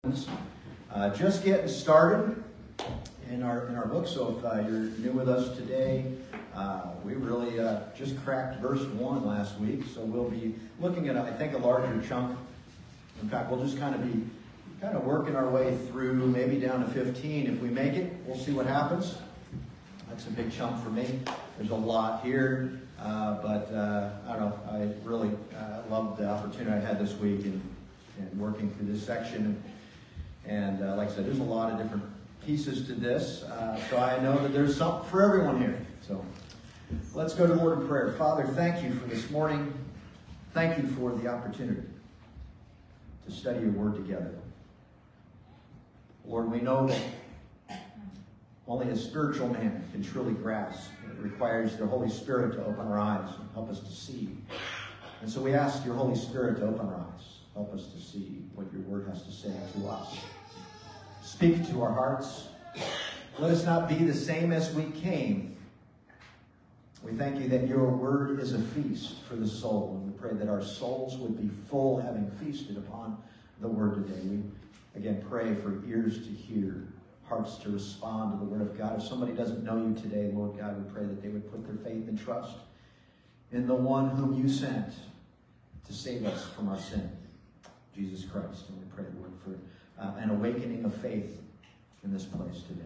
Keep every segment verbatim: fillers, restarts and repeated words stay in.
Uh, just getting started in our in our book. So if uh, you're new with us today, uh, we really uh, just cracked verse one last week. So we'll be looking at, I think, a larger chunk. In fact, we'll just kind of be kind of working our way through, maybe down to fifteen. If we make it, we'll see what happens. That's a big chunk for me. There's a lot here, uh, but uh, I don't know. I really uh, loved the opportunity I had this week in, in working through this section. And uh, like I said, there's a lot of different pieces to this. Uh, so I know that there's something for everyone here. So let's go to the Lord in prayer. Father, thank you for this morning. Thank you for the opportunity to study your word together. Lord, we know that only a spiritual man can truly grasp. It requires the Holy Spirit to open our eyes and help us to see. And so we ask your Holy Spirit to open our eyes. Help us to see what your word has to say to us. Speak to our hearts. Let us not be the same as we came. We thank you that your word is a feast for the soul. And we pray that our souls would be full, having feasted upon the word today. We, again, pray for ears to hear, hearts to respond to the word of God. If somebody doesn't know you today, Lord God, we pray that they would put their faith and trust in the one whom you sent to save us from our sin, Jesus Christ. And we pray, Lord, for uh, an awakening of faith in this place today.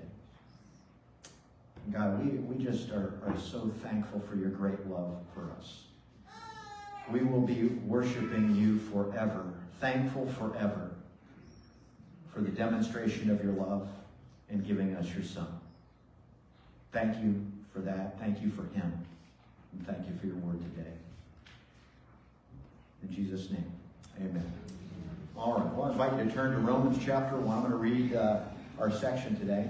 God, we, we just are, are so thankful for your great love for us. We will be worshiping you forever, thankful forever for the demonstration of your love and giving us your Son. Thank you for that. Thank you for him. And thank you for your word today. In Jesus' name, amen. All right, well, I invite you to turn to Romans chapter one. I'm going to read uh, our section today.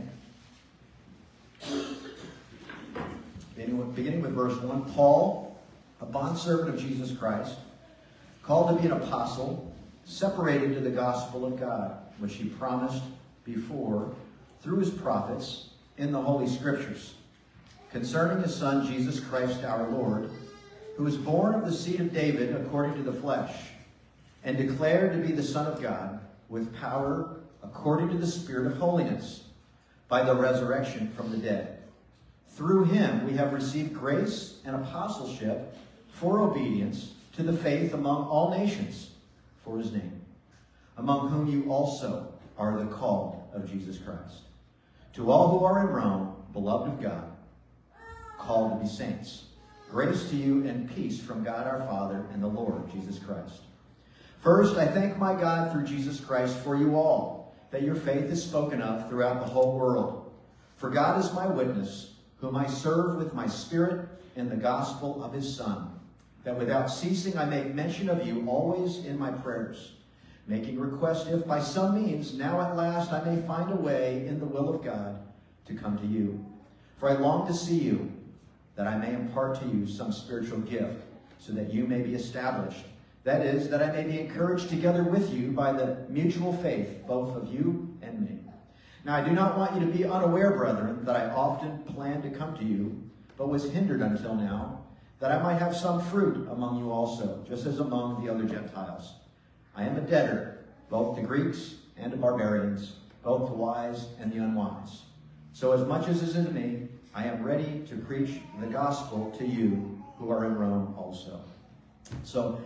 Beginning with, beginning with verse one, Paul, a bondservant of Jesus Christ, called to be an apostle, separated to the gospel of God, which he promised before through his prophets in the Holy Scriptures, concerning his Son, Jesus Christ our Lord, who was born of the seed of David according to the flesh, and declared to be the Son of God with power according to the Spirit of holiness, by the resurrection from the dead. Through him we have received grace and apostleship for obedience to the faith among all nations for his name, among whom you also are the called of Jesus Christ. To all who are in Rome, beloved of God, called to be saints, grace to you and peace from God our Father and the Lord Jesus Christ. First, I thank my God through Jesus Christ for you all, that your faith is spoken of throughout the whole world. For God is my witness, whom I serve with my spirit in the gospel of his Son, that without ceasing I make mention of you always in my prayers, making request if by some means now at last I may find a way in the will of God to come to you. For I long to see you, that I may impart to you some spiritual gift, so that you may be established. That is, that I may be encouraged together with you by the mutual faith, both of you and me. Now I do not want you to be unaware, brethren, that I often planned to come to you, but was hindered until now, that I might have some fruit among you also, just as among the other Gentiles. I am a debtor, both to Greeks and to barbarians, both the wise and the unwise. So as much as is in me, I am ready to preach the gospel to you who are in Rome also. So,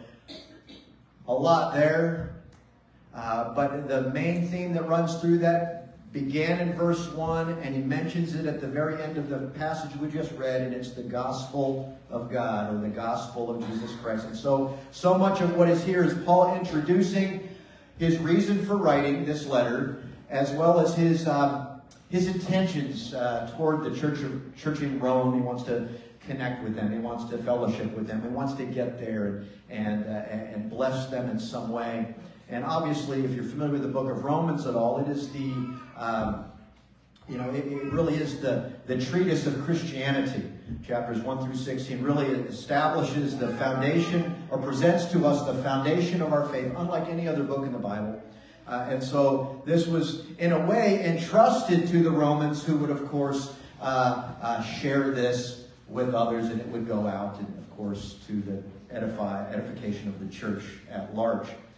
a lot there, uh, but the main theme that runs through that began in verse one, and he mentions it at the very end of the passage we just read, and it's the gospel of God, or the gospel of Jesus Christ. And so, so much of what is here is Paul introducing his reason for writing this letter, as well as his um, his intentions uh, toward the church of church in Rome. He wants to connect with them. He wants to fellowship with them. He wants to get there and, uh, and bless them in some way. And obviously, if you're familiar with the book of Romans at all, it is the, um, you know, it, it really is the, the treatise of Christianity. Chapters one through sixteen really establishes the foundation, or presents to us the foundation of our faith, unlike any other book in the Bible. Uh, and so this was, in a way, entrusted to the Romans, who would, of course, uh, uh, share this with others, and it would go out, and of course, to the edify, edification of the church at large.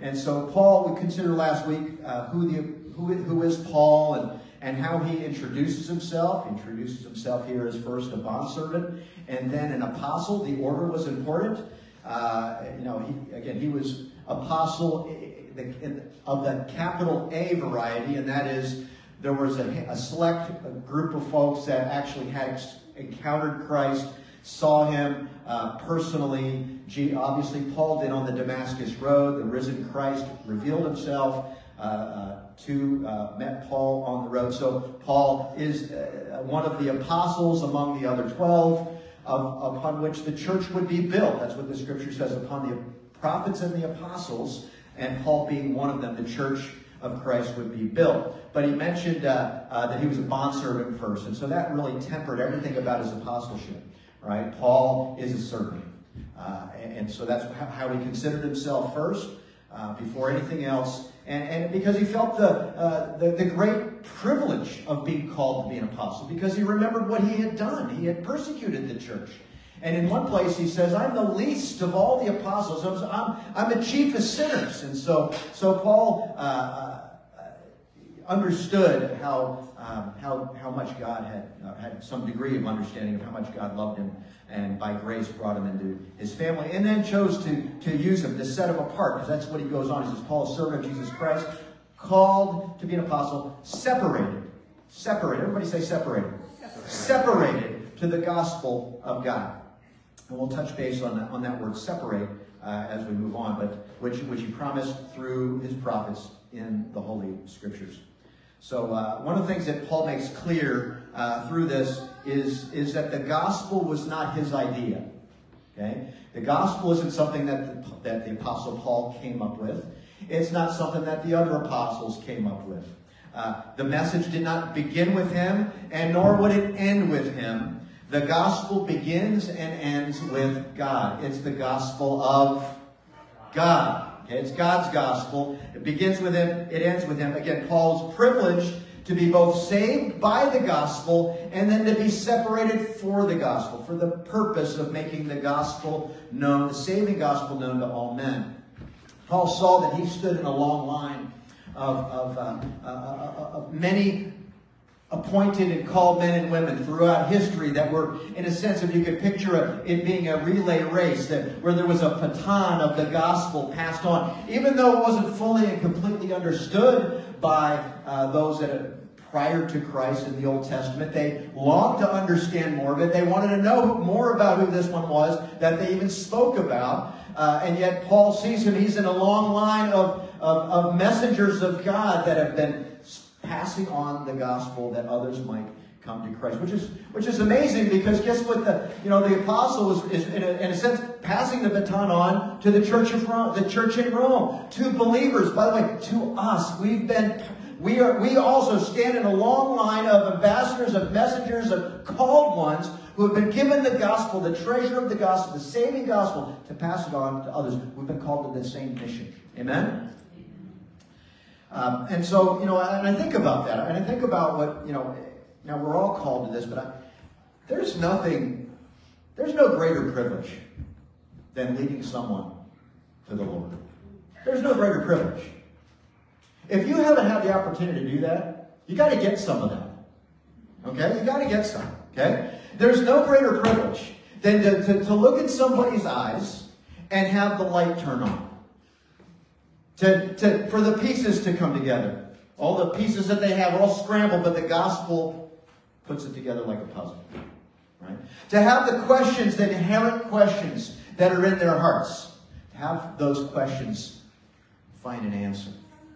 and so Paul, we considered last week uh, who the who who is Paul and and how he introduces himself. He introduces himself here as first a bondservant and then an apostle. The order was important. Uh, you know, he, again, he was apostle of the capital A variety, and that is there was a, a select a group of folks that actually had encountered Christ, saw him uh, personally. G, obviously, Paul did on the Damascus Road. The risen Christ revealed himself uh, uh, to, uh, met Paul on the road. So Paul is uh, one of the apostles among the other twelve, of, upon which the church would be built. That's what the scripture says, upon the prophets and the apostles, and Paul being one of them, the church of Christ would be built. But he mentioned uh, uh, that he was a bondservant first, and so that really tempered everything about his apostleship. Right? Paul is a servant. Uh, and, and so that's how he considered himself first, uh, before anything else. And, and because he felt the, uh, the, the great privilege of being called to be an apostle, because he remembered what he had done. He had persecuted the church. And in one place he says, I'm the least of all the apostles. I'm, I'm, I'm the chief of sinners. And so, so Paul uh, uh, understood how, um, how, how much God had, uh, had some degree of understanding of how much God loved him, and by grace brought him into his family, and then chose to, to use him, to set him apart, because that's what he goes on. He says, Paul, a servant of Jesus Christ, called to be an apostle, separated. Separated. Everybody say separated. Separated, separated to the gospel of God. And we'll touch base on that, on that word separate uh, as we move on, but which, which he promised through his prophets in the Holy Scriptures. So uh, one of the things that Paul makes clear uh, through this is, is that the gospel was not his idea. Okay? The gospel isn't something that the, that the Apostle Paul came up with. It's not something that the other apostles came up with. Uh, the message did not begin with him, and nor would it end with him. The gospel begins and ends with God. It's the gospel of God. Okay, it's God's gospel. It begins with him. It ends with him. Again, Paul's privileged to be both saved by the gospel and then to be separated for the gospel, for the purpose of making the gospel known, the saving gospel known to all men. Paul saw that he stood in a long line of, of, uh, uh, uh, of many appointed and called men and women throughout history that were, in a sense, if you could picture it, it being a relay race, that where there was a baton of the gospel passed on. Even though it wasn't fully and completely understood by uh, those that had, prior to Christ in the Old Testament, they longed to understand more of it. They wanted to know more about who this one was that they even spoke about. Uh, and yet Paul sees him. He's in a long line of, of, of messengers of God that have been passing on the gospel that others might come to Christ, which is which is amazing, because guess what? The you know the apostle is, is in, a, in a sense passing the baton on to the church of Rome, the church in Rome, to believers. By the way, to us, we've been we are we also stand in a long line of ambassadors, of messengers, of called ones who have been given the gospel, the treasure of the gospel, the saving gospel, to pass it on to others. We've been called to the same mission. Amen. Um, and so, you know, and I think about that. And I think about what, you know, now we're all called to this, but I, there's nothing, there's no greater privilege than leading someone to the Lord. There's no greater privilege. If you haven't had the opportunity to do that, you got to get some of that. Okay? You got to get some. Okay? There's no greater privilege than to, to, to look in somebody's eyes and have the light turn on. To, to, for the pieces to come together. All the pieces that they have are all scrambled, but the gospel puts it together like a puzzle. Right? To have the questions, the inherent questions that are in their hearts. To have those questions find an answer.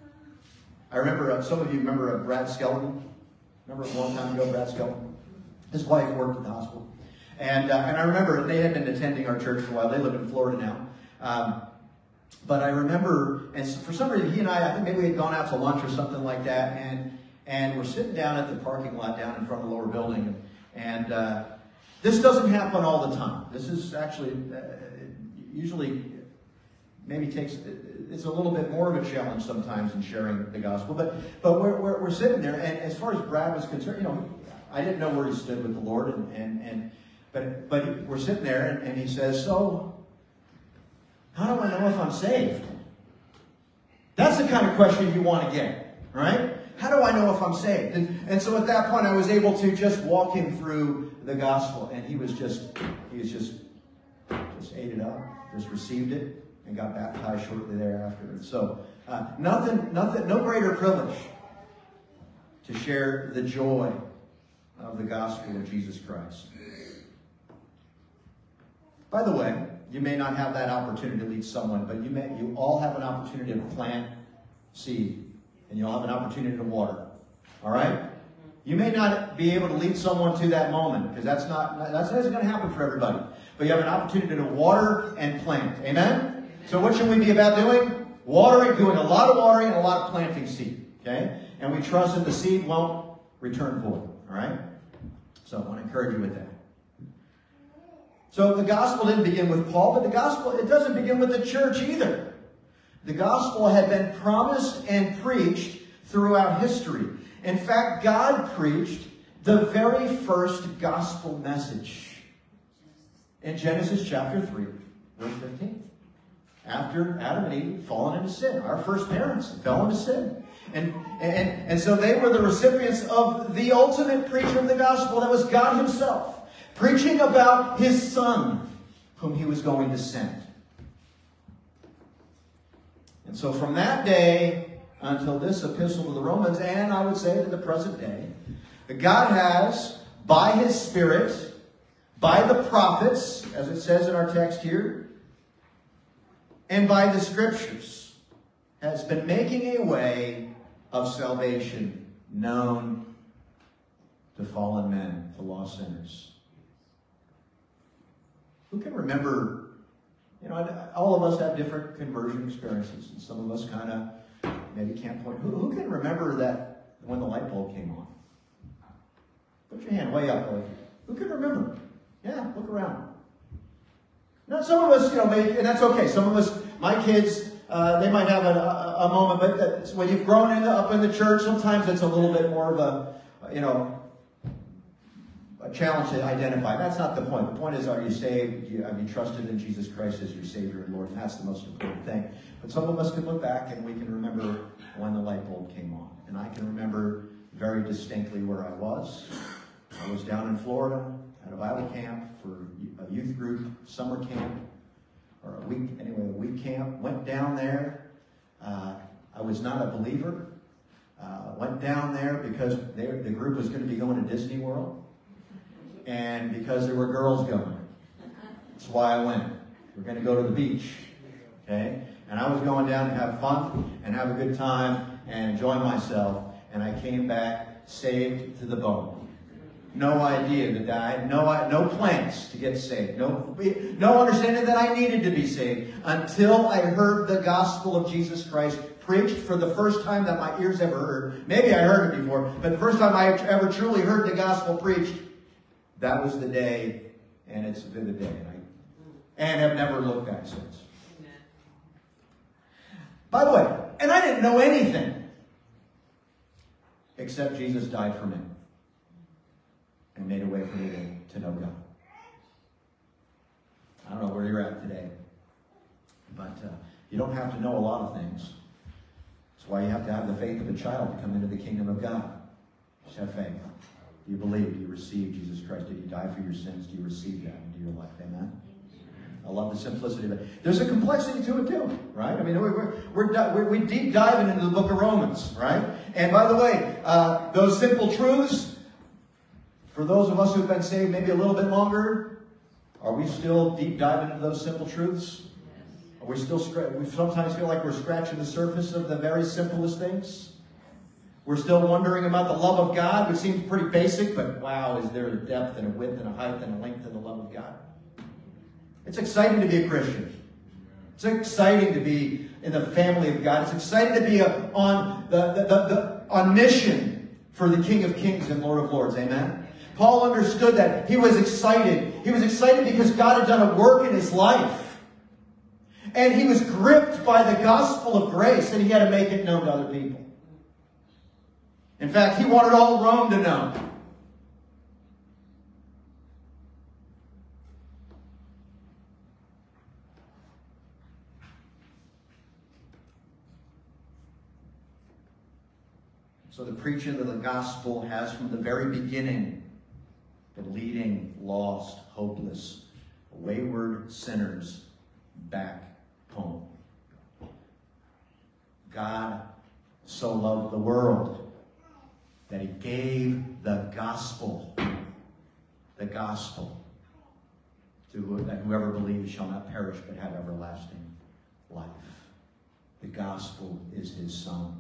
I remember, uh, some of you remember uh, Brad Skeleton. Remember a long time ago, Brad Skeleton? His wife worked at the hospital. And, uh, and I remember they had been attending our church for a while. They live in Florida now. Um, But I remember, and for some reason, he and I, I think maybe we had gone out to lunch or something like that, and and we're sitting down at the parking lot down in front of the lower building, and, and uh, this doesn't happen all the time. This is actually, uh, usually, maybe takes, it's a little bit more of a challenge sometimes in sharing the gospel, but but we're, we're, we're sitting there, and as far as Brad was concerned, you know, I didn't know where he stood with the Lord, and, and, and but, but we're sitting there, and, and he says, so, how do I know if I'm saved? That's the kind of question you want to get, right? How do I know if I'm saved? And, and so at that point, I was able to just walk him through the gospel, and he was just, he was just, just ate it up, just received it, and got baptized shortly thereafter. And so, uh, nothing, nothing, no greater privilege to share the joy of the gospel of Jesus Christ. By the way, you may not have that opportunity to lead someone, but you may, you all have an opportunity to plant seed. And you'll have an opportunity to water. All right? You may not be able to lead someone to that moment, because that's not that's not going to happen for everybody. But you have an opportunity to water and plant. Amen? Amen? So what should we be about doing? Watering, doing a lot of watering and a lot of planting seed. Okay? And we trust that the seed won't return void. All right? So I want to encourage you with that. So the gospel didn't begin with Paul, but the gospel, it doesn't begin with the church either. The gospel had been promised and preached throughout history. In fact, God preached the very first gospel message in Genesis chapter three, verse fifteen. After Adam and Eve fallen into sin. Our first parents fell into sin. And, and, and so they were the recipients of the ultimate preacher of the gospel. That was God himself. Preaching about his Son, whom he was going to send. And so from that day until this epistle to the Romans, and I would say to the present day, God has, by his Spirit, by the prophets, as it says in our text here, and by the Scriptures, has been making a way of salvation known to fallen men, to lost sinners. Who can remember... You know, all of us have different conversion experiences, and some of us kind of maybe can't point. Who, who can remember that when the light bulb came on? Put your hand way up. Like, who can remember? Yeah, look around. Now, some of us, you know, maybe, and that's okay. Some of us, my kids, uh, they might have a, a, a moment, but that, when you've grown into, up in the church, sometimes it's a little bit more of a, you know, a challenge to identify. That's not the point. The point is, are you saved? Have you trusted in Jesus Christ as your Savior and Lord? And that's the most important thing. But some of us can look back and we can remember when the light bulb came on. And I can remember very distinctly where I was. I was down in Florida at a Bible camp for a youth group, summer camp, or a week, anyway, a week camp. Went down there. Uh, I was not a believer. Uh, went down there because they, the group was going to be going to Disney World. And because there were girls going. That's why I went. We're going to go to the beach. Okay? And I was going down to have fun and have a good time and enjoy myself. And I came back saved to the bone. No idea that I had no, no plans to get saved. No, no understanding that I needed to be saved until I heard the gospel of Jesus Christ preached for the first time that my ears ever heard. Maybe I heard it before, but the first time I ever truly heard the gospel preached, that was the day, and it's been the day. And, I, and have never looked back since. Amen. By the way, and I didn't know anything except Jesus died for me and made a way for me to, to know God. I don't know where you're at today, but uh, you don't have to know a lot of things. That's why you have to have the faith of a child to come into the kingdom of God. Just have faith. Do you believe? Do you receive Jesus Christ? Did he die for your sins? Do you receive that into your life? Amen? I love the simplicity of it. There's a complexity to it too, right? I mean, we're, we're, we're, we're deep diving into the book of Romans, right? And by the way, uh, those simple truths, for those of us who've been saved maybe a little bit longer, are we still deep diving into those simple truths? Are we still, we sometimes feel like we're scratching the surface of the very simplest things? We're still wondering about the love of God, which seems pretty basic, but wow, is there a depth and a width and a height and a length to the love of God? It's exciting to be a Christian. It's exciting to be in the family of God. It's exciting to be a, on, the, the, the, the, on mission for the King of Kings and Lord of Lords. Amen? Paul understood that. He was excited. He was excited because God had done a work in his life. And he was gripped by the gospel of grace, and he had to make it known to other people. In fact, he wanted all Rome to know. So the preaching of the gospel has from the very beginning been leading lost, hopeless, wayward sinners back home. God so loved the world that he gave the gospel, the gospel, to who, that whoever believes shall not perish but have everlasting life. The gospel is his son.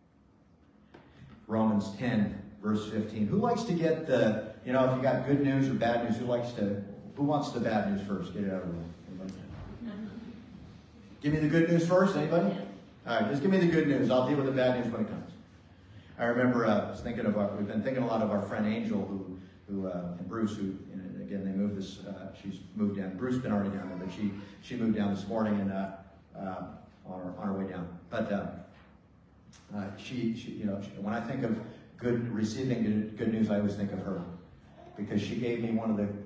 Romans ten, verse fifteen. Who likes to get the, you know, if you got good news or bad news, who likes to, who wants the bad news first? Get it out of the way. Anybody? Give me the good news first, anybody? All right, just give me the good news. I'll deal with the bad news when it comes. I remember uh, I was thinking of our, we've been thinking a lot of our friend Angel, who, who uh, and Bruce, who, you know, again, they moved this, uh, she's moved down. Bruce been already down there, but she, she moved down this morning and uh, uh, on, her, on her way down. But uh, uh, she, she, you know, she, when I think of good, receiving good, good news, I always think of her, because she gave me one of the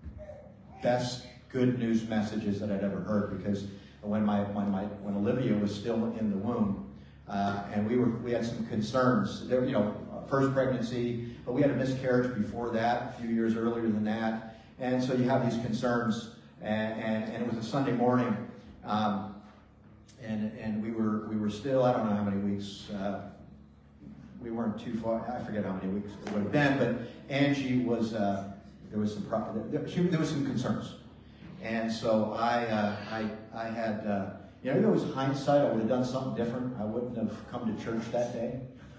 best good news messages that I'd ever heard. Because when my when my when Olivia was still in the womb, uh, and we were we had some concerns. There, you know, first pregnancy, but we had a miscarriage before that, a few years earlier than that, and so you have these concerns. And and, and it was a Sunday morning, um, and and we were we were still, I don't know how many weeks. Uh, we weren't too far. I forget how many weeks it would have been, but Angie was. Uh, there was some pro- there, she, there was some concerns. And so I, uh, I, I had, uh, you know, if it was hindsight, I would have done something different. I wouldn't have come to church that day.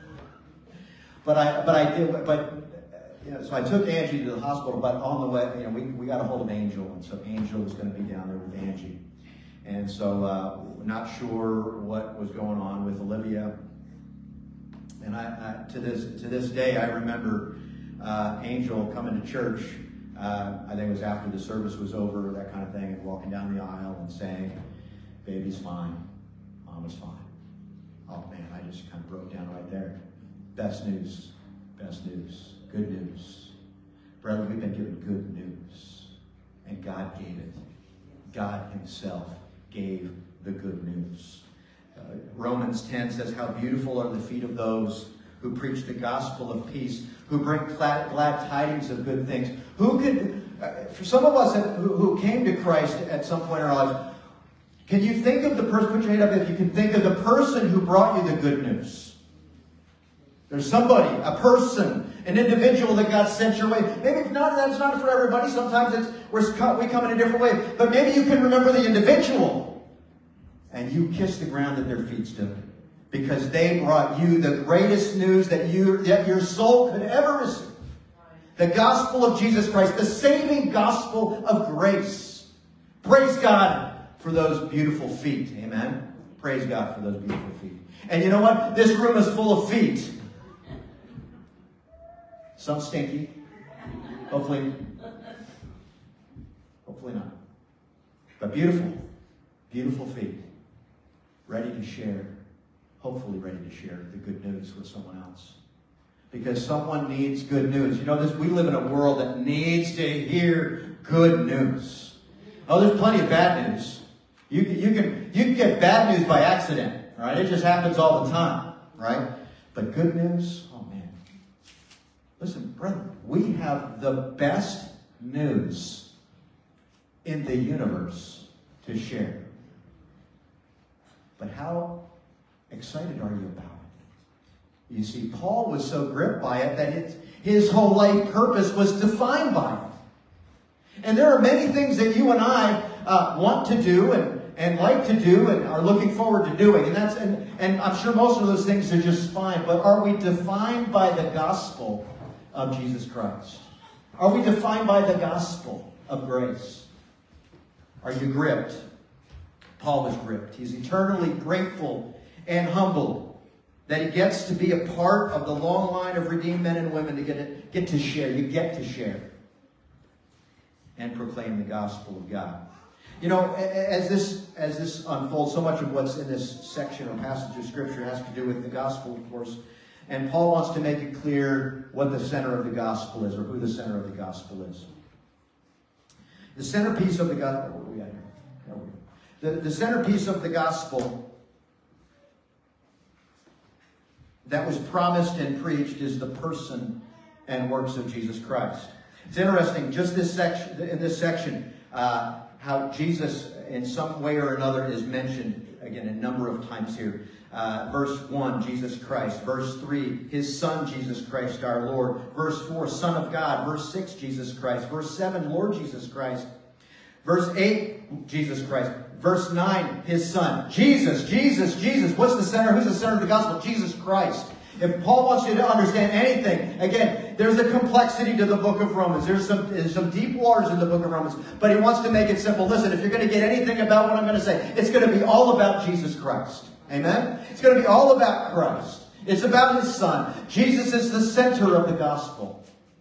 But I, but I did. But uh, you know, so I took Angie to the hospital. But on the way, you know, we we got a hold of Angel, and so Angel was going to be down there with Angie. And so, uh, not sure what was going on with Olivia. And I, I to this to this day, I remember uh, Angel coming to church. Uh, I think it was after the service was over, that kind of thing, and walking down the aisle and saying, "Baby's fine, Mama's fine." Oh man, I just kind of broke down right there. Best news, best news, good news. Brother, we've been given good news, and God gave it. God himself gave the good news. Uh, Romans ten says, "How beautiful are the feet of those who preach the gospel of peace, who bring glad, glad tidings of good things." Who could, uh, for some of us who, who came to Christ at some point in our lives, can you think of the person, put your hand up if you can think of the person who brought you the good news? There's somebody, a person, an individual that God sent your way. Maybe if not, that's not for everybody. Sometimes it's, we're, we come in a different way. But maybe you can remember the individual, and you kiss the ground at their feet stood, because they brought you the greatest news that, you, that your soul could ever receive. The gospel of Jesus Christ, the saving gospel of grace. Praise God for those beautiful feet. Amen. Praise God for those beautiful feet. And you know what? This room is full of feet. Some stinky. Hopefully, hopefully not. But beautiful, beautiful feet. Ready to share. Hopefully ready to share the good news with someone else. Because someone needs good news. You know, this, we live in a world that needs to hear good news. Oh, there's plenty of bad news. You, you, can, you can get bad news by accident. Right? It just happens all the time. Right? But good news, oh man. Listen, brother, we have the best news in the universe to share. But how excited are you about it? You see, Paul was so gripped by it that his, his whole life purpose was defined by it. And there are many things that you and I uh, want to do and, and like to do and are looking forward to doing. And that's and, and I'm sure most of those things are just fine. But are we defined by the gospel of Jesus Christ? Are we defined by the gospel of grace? Are you gripped? Paul was gripped. He's eternally grateful and humbled that he gets to be a part of the long line of redeemed men and women to get, it, get to share. You get to share and proclaim the gospel of God. You know, as this, as this unfolds, so much of what's in this section or passage of Scripture has to do with the gospel, of course. And Paul wants to make it clear what the center of the gospel is, or who the center of the gospel is. The centerpiece of the gospel... Where are we at here? There we go. The, the centerpiece of the gospel that was promised and preached is the person and works of Jesus Christ. It's interesting, just this section, in this section, uh, how Jesus, in some way or another, is mentioned, again, a number of times here. Uh, verse one, Jesus Christ. Verse three, his Son, Jesus Christ, our Lord. Verse four, Son of God. Verse six, Jesus Christ. Verse seven, Lord Jesus Christ. Verse eight, Jesus Christ. Verse nine, his Son. Jesus, Jesus, Jesus. What's the center? Who's the center of the gospel? Jesus Christ. If Paul wants you to understand anything, again, there's a complexity to the book of Romans. There's some, there's some deep waters in the book of Romans. But he wants to make it simple. Listen, if you're going to get anything about what I'm going to say, it's going to be all about Jesus Christ. Amen? It's going to be all about Christ. It's about his Son. Jesus is the center of the gospel.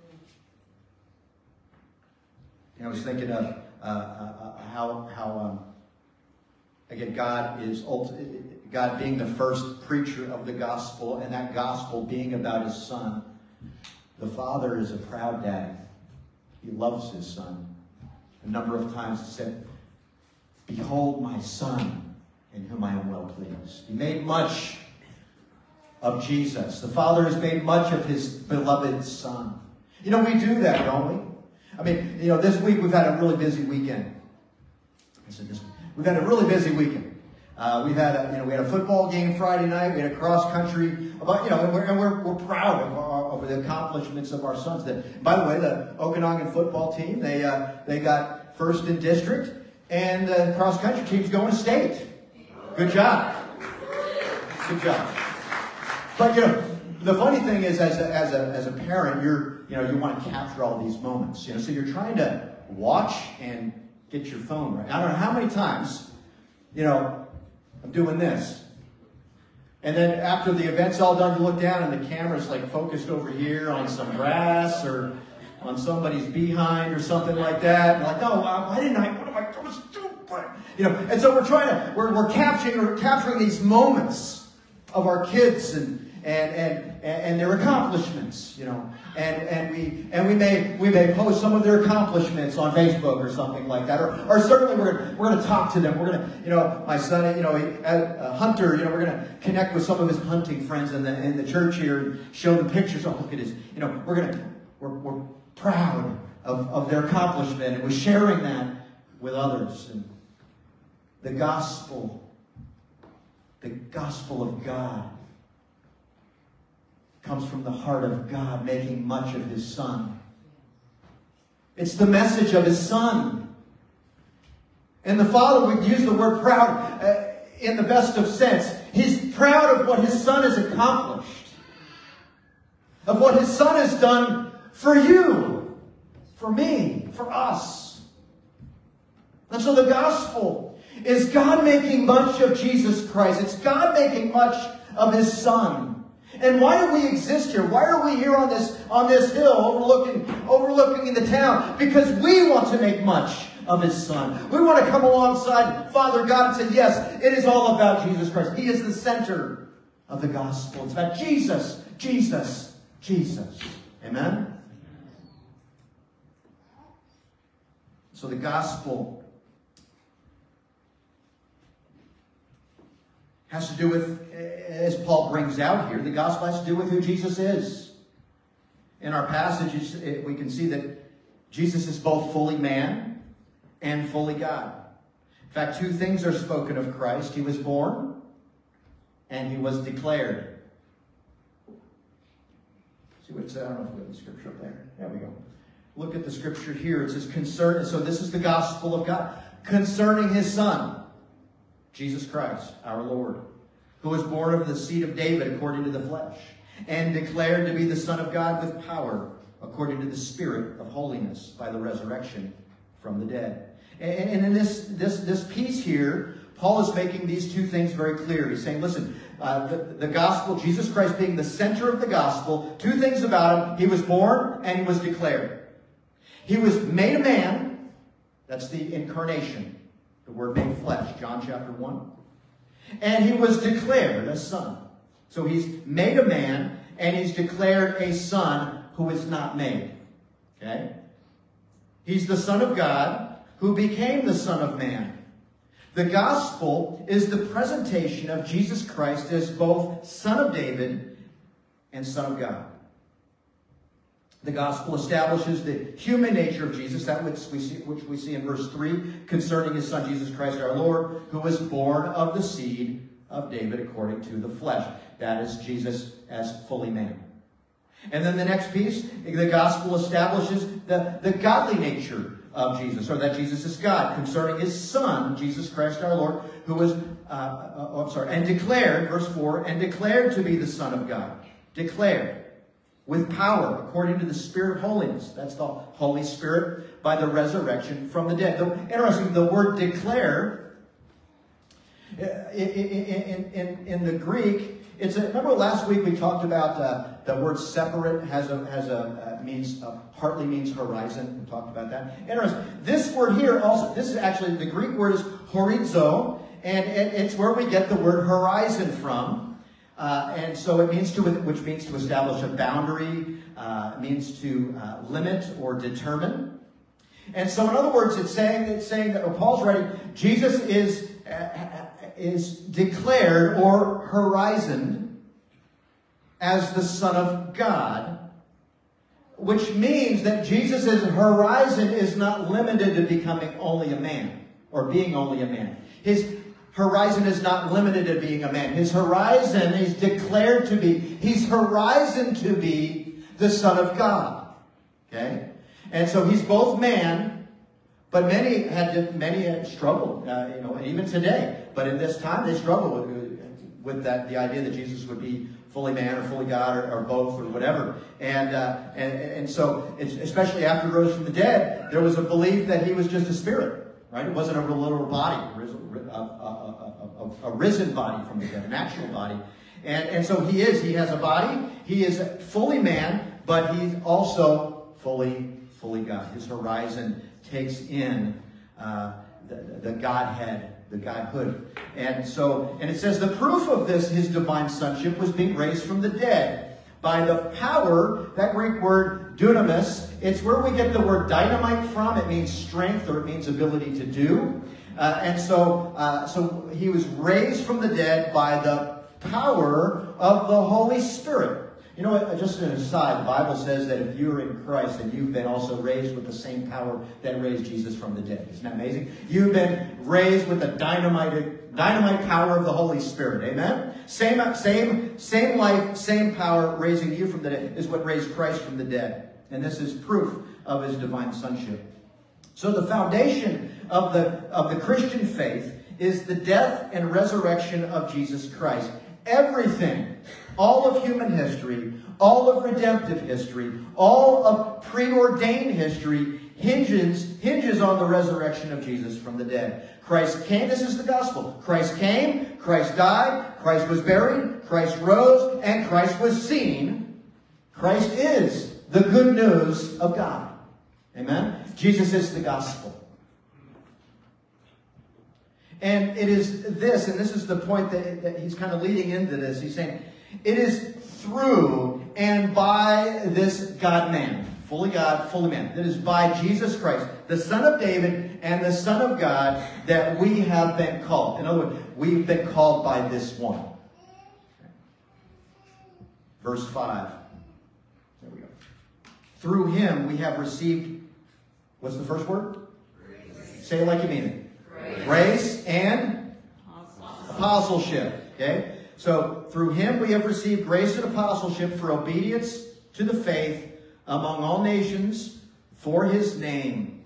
I was thinking of uh, uh, how, how um, again, God is ultimately... God being the first preacher of the gospel, and that gospel being about his Son. The Father is a proud dad. He loves his Son. A number of times he said, behold my Son, in whom I am well pleased. He made much of Jesus. The Father has made much of his beloved Son. You know, we do that, don't we? I mean, you know, this week we've had a really busy weekend. I said this week. We've had a really busy weekend. Uh, we've had a, you know, we had a football game Friday night. We had a cross country. About, you know, and we're, and we're, we're proud of, our, of the accomplishments of our sons. That, by the way, the Okanagan football team, they uh, they got first in district, and the cross country team's going to state. Good job. Good job. But you know, the funny thing is, as a, as a as a parent, you're you know you want to capture all these moments. You know, so you're trying to watch and get your phone right. I don't know how many times, you know. I'm doing this. And then after the event's all done, you look down and the camera's like focused over here on some grass or on somebody's behind or something like that. And like, oh, why didn't I, what am I supposed to do? You know, and so we're trying to, we're, we're capturing, we're capturing these moments of our kids and, and, and, and their accomplishments, you know. And, and we and we may we may post some of their accomplishments on Facebook or something like that, or, or certainly we're we're going to talk to them. We're going to, you know, my son, you know, he, a, a hunter, you know, we're going to connect with some of his hunting friends in the in the church here and show them pictures. Oh, look at his, you know, we're going to we're we're proud of of their accomplishment, and we're sharing that with others. And the gospel, the gospel of God, comes from the heart of God, making much of his Son. It's the message of his Son. And the Father would use the word proud uh, in the best of sense. He's proud of what his Son has accomplished, of what his Son has done for you, for me, for us. And so the gospel is God making much of Jesus Christ. It's God making much of his Son. And why do we exist here? Why are we here on this on this hill overlooking overlooking the town? Because we want to make much of his Son. We want to come alongside Father God and say, yes, it is all about Jesus Christ. He is the center of the gospel. It's about Jesus, Jesus, Jesus. Amen? So the gospel has to do with, as Paul brings out here, the gospel has to do with who Jesus is. In our passages, we can see that Jesus is both fully man and fully God. In fact, two things are spoken of Christ. He was born and he was declared. See what it says? I don't know if we have the scripture up there. There we go. Look at the scripture here. It says concern. So this is the gospel of God concerning his Son, Jesus Christ, our Lord, who was born of the seed of David according to the flesh, and declared to be the Son of God with power according to the Spirit of holiness by the resurrection from the dead. And, and in this, this, this piece here, Paul is making these two things very clear. He's saying, listen, uh, the, the gospel, Jesus Christ being the center of the gospel, two things about him. He was born and he was declared. He was made a man. That's the incarnation. The word made flesh, John chapter one. And he was declared a son. So he's made a man and he's declared a son who is not made. Okay? He's the Son of God who became the Son of Man. The gospel is the presentation of Jesus Christ as both Son of David and Son of God. The gospel establishes the human nature of Jesus, that which we see, which we see in verse three, concerning his Son, Jesus Christ our Lord, who was born of the seed of David according to the flesh. That is Jesus as fully man. And then the next piece, the gospel establishes the, the godly nature of Jesus, or that Jesus is God, concerning his Son, Jesus Christ our Lord, who was, uh, oh, I'm sorry, and declared, verse four, and declared to be the Son of God. Declared. With power, according to the Spirit of holiness. That's the Holy Spirit by the resurrection from the dead. The, interesting, the word declare, in, in, in, in the Greek, it's a, remember last week we talked about uh, the word separate has a, has a uh, means, uh, partly means horizon. We talked about that. Interesting. This word here also, this is actually, the Greek word is horizo, and it, it's where we get the word horizon from. Uh, and so it means to, which means to establish a boundary, uh, means to uh, limit or determine. And so, in other words, it's saying it's saying that, or Paul's writing, Jesus is uh, is declared or horizoned as the Son of God, which means that Jesus' horizon is not limited to becoming only a man or being only a man. His horizon is not limited to being a man. His horizon is declared to be, he's horizon to be the Son of God. Okay? And so he's both man, but many had to, many had struggled, uh, you know, and even today. But in this time, they struggle with, with that, the idea that Jesus would be fully man or fully God or, or both or whatever. And, uh, and, and so, it's, especially after he rose from the dead, there was a belief that he was just a spirit. Right? It wasn't a literal body, a, a, a, a, a risen body from the dead, an actual body. And, and so he is. He has a body. He is fully man, but he's also fully, fully God. His horizon takes in uh, the, the Godhead, the Godhood. And so, and it says the proof of this, his divine sonship, was being raised from the dead by the power, that Greek word dunamis. It's where we get the word dynamite from. It means strength, or it means ability to do. Uh, and so, uh, so he was raised from the dead by the power of the Holy Spirit. You know what, just an aside, the Bible says that if you're in Christ, then you've been also raised with the same power that raised Jesus from the dead. Isn't that amazing? You've been raised with the dynamite, dynamite power of the Holy Spirit. Amen? Same, same, same life, same power raising you from the dead is what raised Christ from the dead. And this is proof of his divine sonship. So the foundation of the, of the Christian faith is the death and resurrection of Jesus Christ. Everything, all of human history, all of redemptive history, all of preordained history hinges, hinges on the resurrection of Jesus from the dead. Christ came, this is the gospel. Christ came, Christ died, Christ was buried, Christ rose, and Christ was seen. Christ is the good news of God. Amen? Jesus is the gospel. And it is this, and this is the point that, that he's kind of leading into this. He's saying, it is through and by this God-man, fully God, fully man. That is by Jesus Christ, the Son of David and the Son of God, that we have been called. In other words, we've been called by this one. Verse five. There we go. Through him we have received, what's the first word? Grace. Say it like you mean it. Grace, Grace and apostleship. Okay? So, through him we have received grace and apostleship for obedience to the faith among all nations for his name.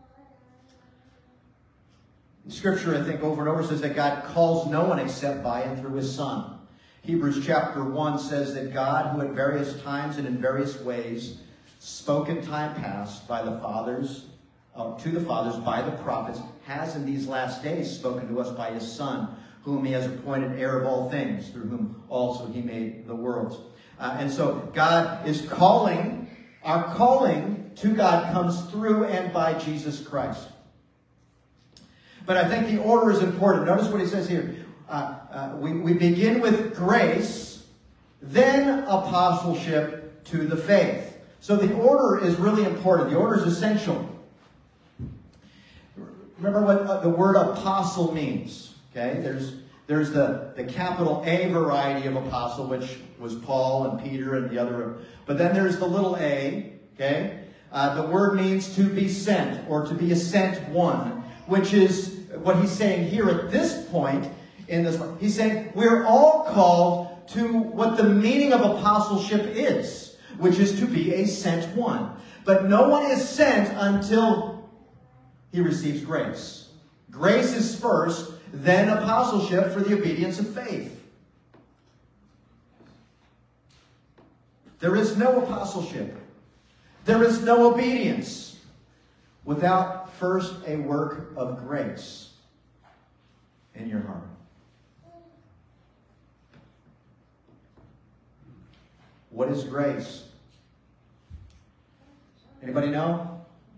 Scripture, I think, over and over says that God calls no one except by and through his Son. Hebrews chapter one says that God, who at various times and in various ways spoke in time past by the fathers, uh, to the fathers by the prophets, has in these last days spoken to us by his Son, whom he has appointed heir of all things, through whom also he made the worlds. Uh, and so God is calling, our calling to God comes through and by Jesus Christ. But I think the order is important. Notice what he says here. Uh, uh, we, we begin with grace, then apostleship to the faith. So the order is really important. The order is essential. Remember what uh, the word apostle means. Okay, there's There's the, the capital A variety of apostle, which was Paul and Peter and the other. But then there's the little a, okay? Uh, the word means to be sent, or to be a sent one, which is what he's saying here at this point in this. He's saying we're all called to what the meaning of apostleship is, which is to be a sent one. But no one is sent until he receives grace. Grace is first, then apostleship for the obedience of faith. There is no apostleship. There is no obedience without first a work of grace in your heart. What is grace? Anybody know?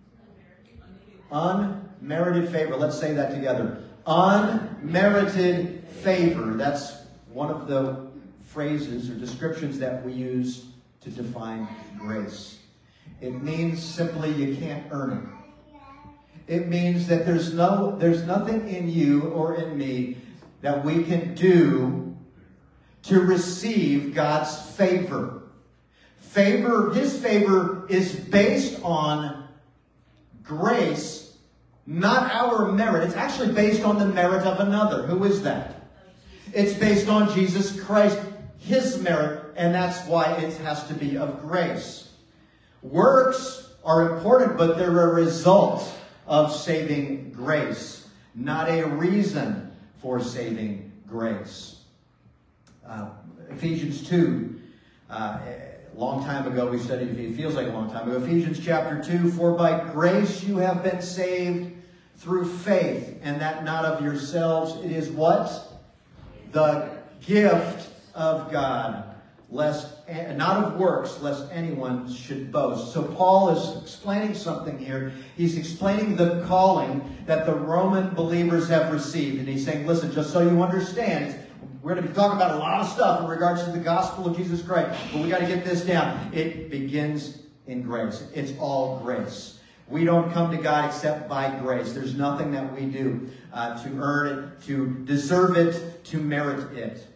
Unmerited favor. Let's say that together. Unmerited favor. That's one of the phrases or descriptions that we use to define grace. It means simply you can't earn it. It means that there's no, there's nothing in you or in me that we can do to receive God's favor. Favor, His favor is based on grace, not our merit. It's actually based on the merit of another. Who is that? It's based on Jesus Christ, His merit, and that's why it has to be of grace. Works are important, but they're a result of saving grace, not a reason for saving grace. Uh, Ephesians two, uh, a long time ago we studied, it feels like a long time ago, Ephesians chapter two, for by grace you have been saved through faith, and that not of yourselves. It is what? The gift of God, lest not of works, lest anyone should boast. So Paul is explaining something here. He's explaining the calling that the Roman believers have received. And he's saying, listen, just so you understand, we're going to be talking about a lot of stuff in regards to the gospel of Jesus Christ, but we got to get this down. It begins in grace. It's all grace. We don't come to God except by grace. There's nothing that we do uh, to earn it, to deserve it, to merit it.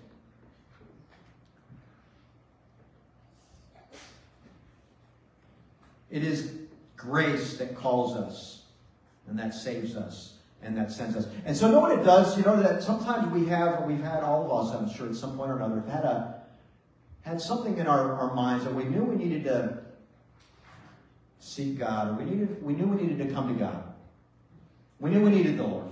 It is grace that calls us, and that saves us, and that sends us. And so, you know what it does? You know that sometimes we have, we've had, all of us, I'm sure, at some point or another, had a had something in our, our minds that we knew we needed to seek God, or we needed, we knew we needed to come to God. We knew we needed the Lord.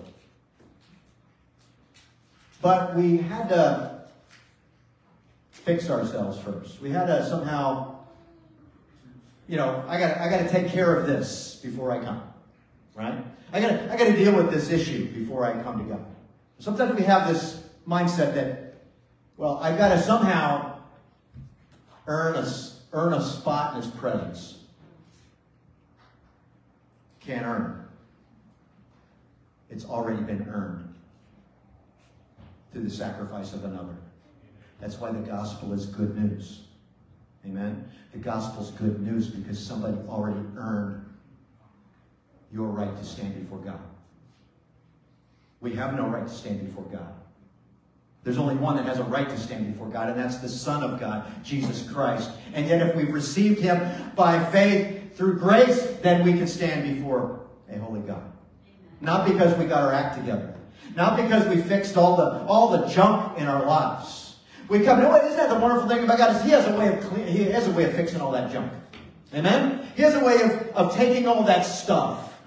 But we had to fix ourselves first. We had to somehow, you know, I got I got to take care of this before I come, right? I got I got to deal with this issue before I come to God. Sometimes we have this mindset that, well, I've got to somehow earn a earn a spot in His presence. Can't earn it. It's already been earned through the sacrifice of another. That's why the gospel is good news. Amen? The gospel's good news because somebody already earned your right to stand before God. We have no right to stand before God. There's only one that has a right to stand before God, and that's the Son of God, Jesus Christ. And yet if we've received Him by faith through grace, then we can stand before a holy God. Amen. Not because we got our act together. Not because we fixed all the, all the junk in our lives. We come, you know what, isn't that the wonderful thing about God? Is He has a way of clean, He has a way of fixing all that junk. Amen? He has a way of, of taking all that stuff.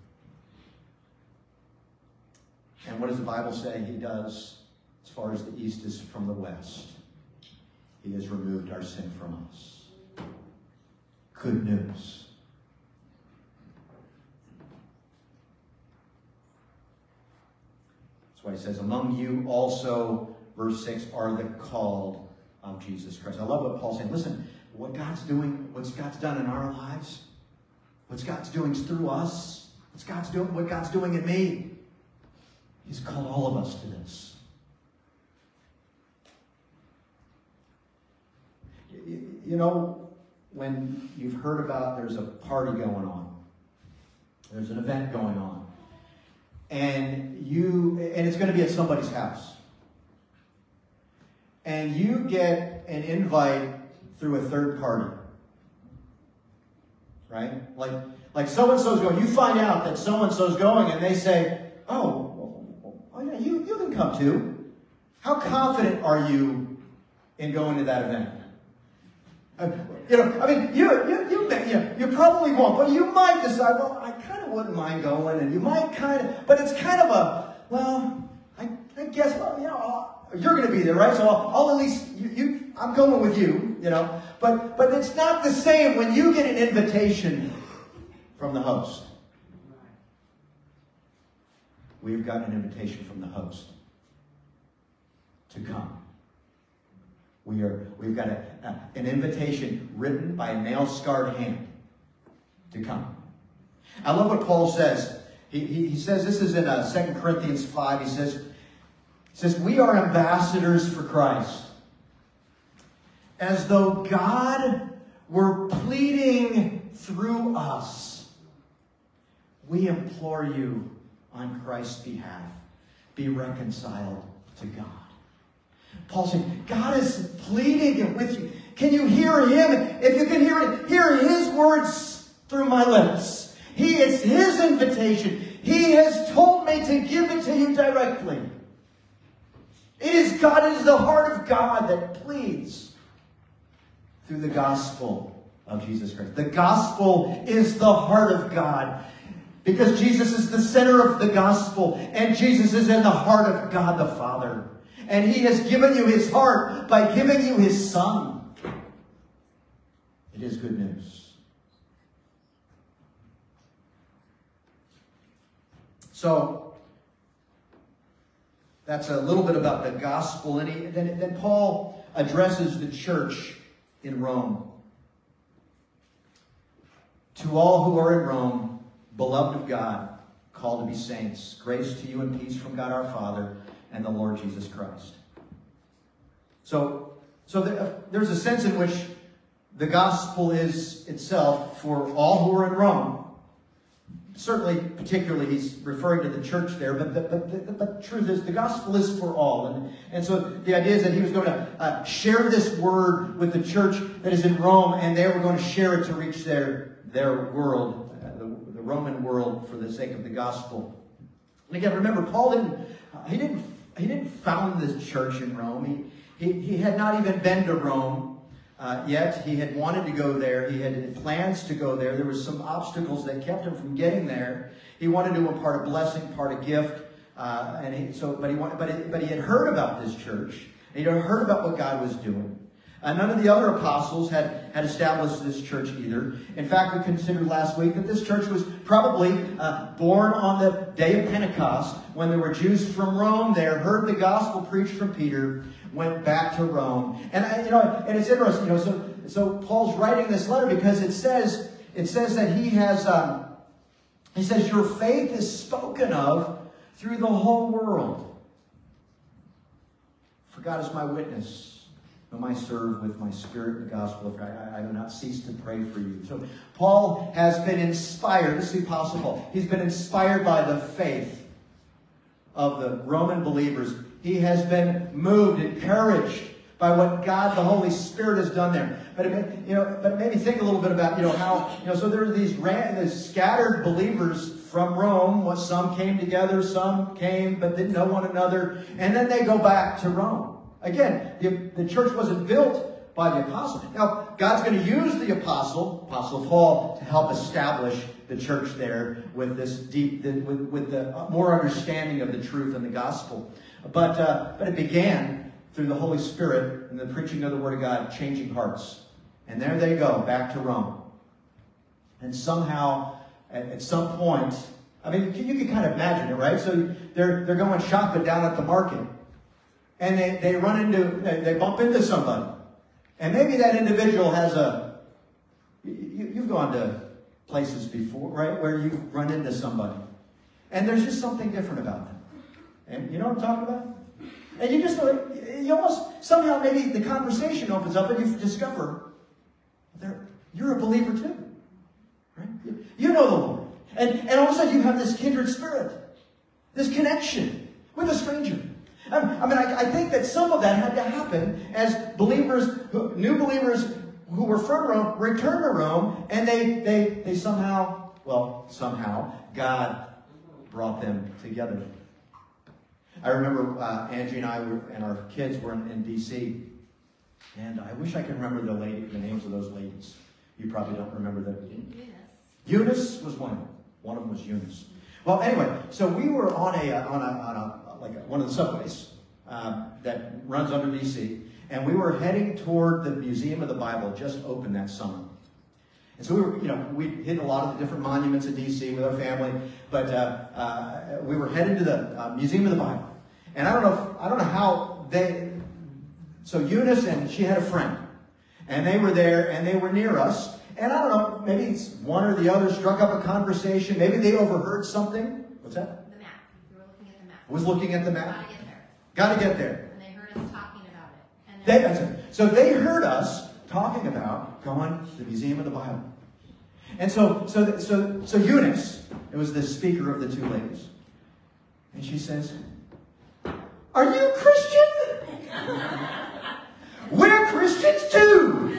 And what does the Bible say He does as far as the east is from the west? He has removed our sin from us. Good news. That's why He says, among you also, verse six, are the called of Jesus Christ. I love what Paul's saying. Listen, what God's doing, what God's done in our lives, what God's doing through us, what's God's doing, what God's doing in me, He's called all of us to this. You, you know, when you've heard about there's a party going on, there's an event going on, and you, and it's going to be at somebody's house. and you get an invite through a third party, right? Like, like so-and-so's going. You find out that so-and-so's going, and they say, oh, oh yeah, you, you can come too. How confident are you in going to that event? Uh, you know, I mean, you, you, you, you, know, you probably won't, but you might decide, well, I kind of wouldn't mind going, and you might kind of, but it's kind of a, well, I, I guess, well, you know, I'll, you're going to be there, right? So I'll, I'll at least, you, you, I'm going with you, you know, but, but it's not the same when you get an invitation from the host. We've got an invitation from the host to come. We are, we've got a, a, an invitation written by a nail-scarred hand to come. I love what Paul says. He, he, he says, this is in uh, Second Corinthians five. He says, he says, we are ambassadors for Christ, as though God were pleading through us. We implore you on Christ's behalf, be reconciled to God. Paul saying, God is pleading with you. Can you hear him? If you can hear it, hear his words through my lips. He is his invitation. He has told me to give it to you directly. It is God, it is the heart of God that pleads through the gospel of Jesus Christ. The gospel is the heart of God, because Jesus is the center of the gospel, and Jesus is in the heart of God the Father. And he has given you his heart by giving you his Son. It is good news. So, that's a little bit about the gospel. And he, then, then Paul addresses the church in Rome. To all who are in Rome, beloved of God, called to be saints, grace to you and peace from God our Father and the Lord Jesus Christ. So, so there, there's a sense in which the gospel is itself for all who are in Rome. Certainly, particularly, he's referring to the church there, but the, but the, but the truth is, the gospel is for all. And, and so the idea is that he was going to uh, share this word with the church that is in Rome, and they were going to share it to reach their, their world, uh, the, the Roman world, for the sake of the gospel. And again, remember, Paul didn't, uh, he didn't He didn't found this church in Rome. He, he, he had not even been to Rome uh, yet. He had wanted to go there. He had plans to go there. There were some obstacles that kept him from getting there. He wanted to impart a blessing, part a gift. Uh, and he, so, but he wanted, but he, but he had heard about this church. He had heard about what God was doing. Uh, none of the other apostles had, had established this church either. In fact, we considered last week that this church was probably uh, born on the day of Pentecost, when there were Jews from Rome there, heard the gospel preached from Peter, went back to Rome. And I, you know, and it's interesting, you know, so so Paul's writing this letter because it says it says that he has um, he says your faith is spoken of through the whole world. For God is my witness, whom I serve with my spirit in the gospel of God. I, I do not cease to pray for you. So Paul has been inspired. This is the Apostle Paul. He's been inspired by the faith of the Roman believers. He has been moved, encouraged by what God, the Holy Spirit, has done there. But it, you know, but it made me think a little bit about, you know, how, you know, so there are these, ran, these scattered believers from Rome. What, some came together, some came but didn't know one another, and then they go back to Rome. Again, the, the church wasn't built by the apostle. Now, God's going to use the apostle, Apostle Paul, to help establish the church there with this deep, the, with, with the more understanding of the truth and the gospel. But, uh, but it began through the Holy Spirit and the preaching of the Word of God, changing hearts. And there they go, back to Rome. And somehow, at, at some point, I mean, you, you can kind of imagine it, right? So they're, they're going shopping down at the market. And they, they run into, they, they bump into somebody. And maybe that individual has a, you, you've gone to places before, right, where you run into somebody. And there's just something different about them. And you know what I'm talking about? And you just, you almost, somehow maybe the conversation opens up and you discover you're a believer too. Right? You, you know the Lord. And, and all of a sudden you have this kindred spirit, this connection with a stranger. I mean, I, I think that some of that had to happen as believers, who, new believers who were from Rome, returned to Rome, and they, they, they somehow, well, somehow, God brought them together. I remember uh, Angie and I were, and our kids were in, in D C, and I wish I could remember the lady, the names of those ladies. You probably don't remember them. Eunice. Eunice was one of them. One of them was Eunice. Well, anyway, so we were on a on a on a like a, one of the subways uh, that runs under D C, and we were heading toward the Museum of the Bible, just opened that summer. And so we were, you know, we hit a lot of the different monuments in D C with our family, but uh, uh, we were headed to the uh, Museum of the Bible. And I don't know, if, I don't know how they. So Eunice and she had a friend, and they were there, and they were near us. And I don't know, maybe it's one or the other struck up a conversation. Maybe they overheard something. What's that? The map. You were looking at the map. Was looking at the map. Gotta get there. Got to get there. And they heard us talking about it. And They, that's it. So they heard us talking about going to the Museum of the Bible. And so, so, so, so Eunice, it was the speaker of the two ladies, and she says, "Are you Christian?" "We're Christians too."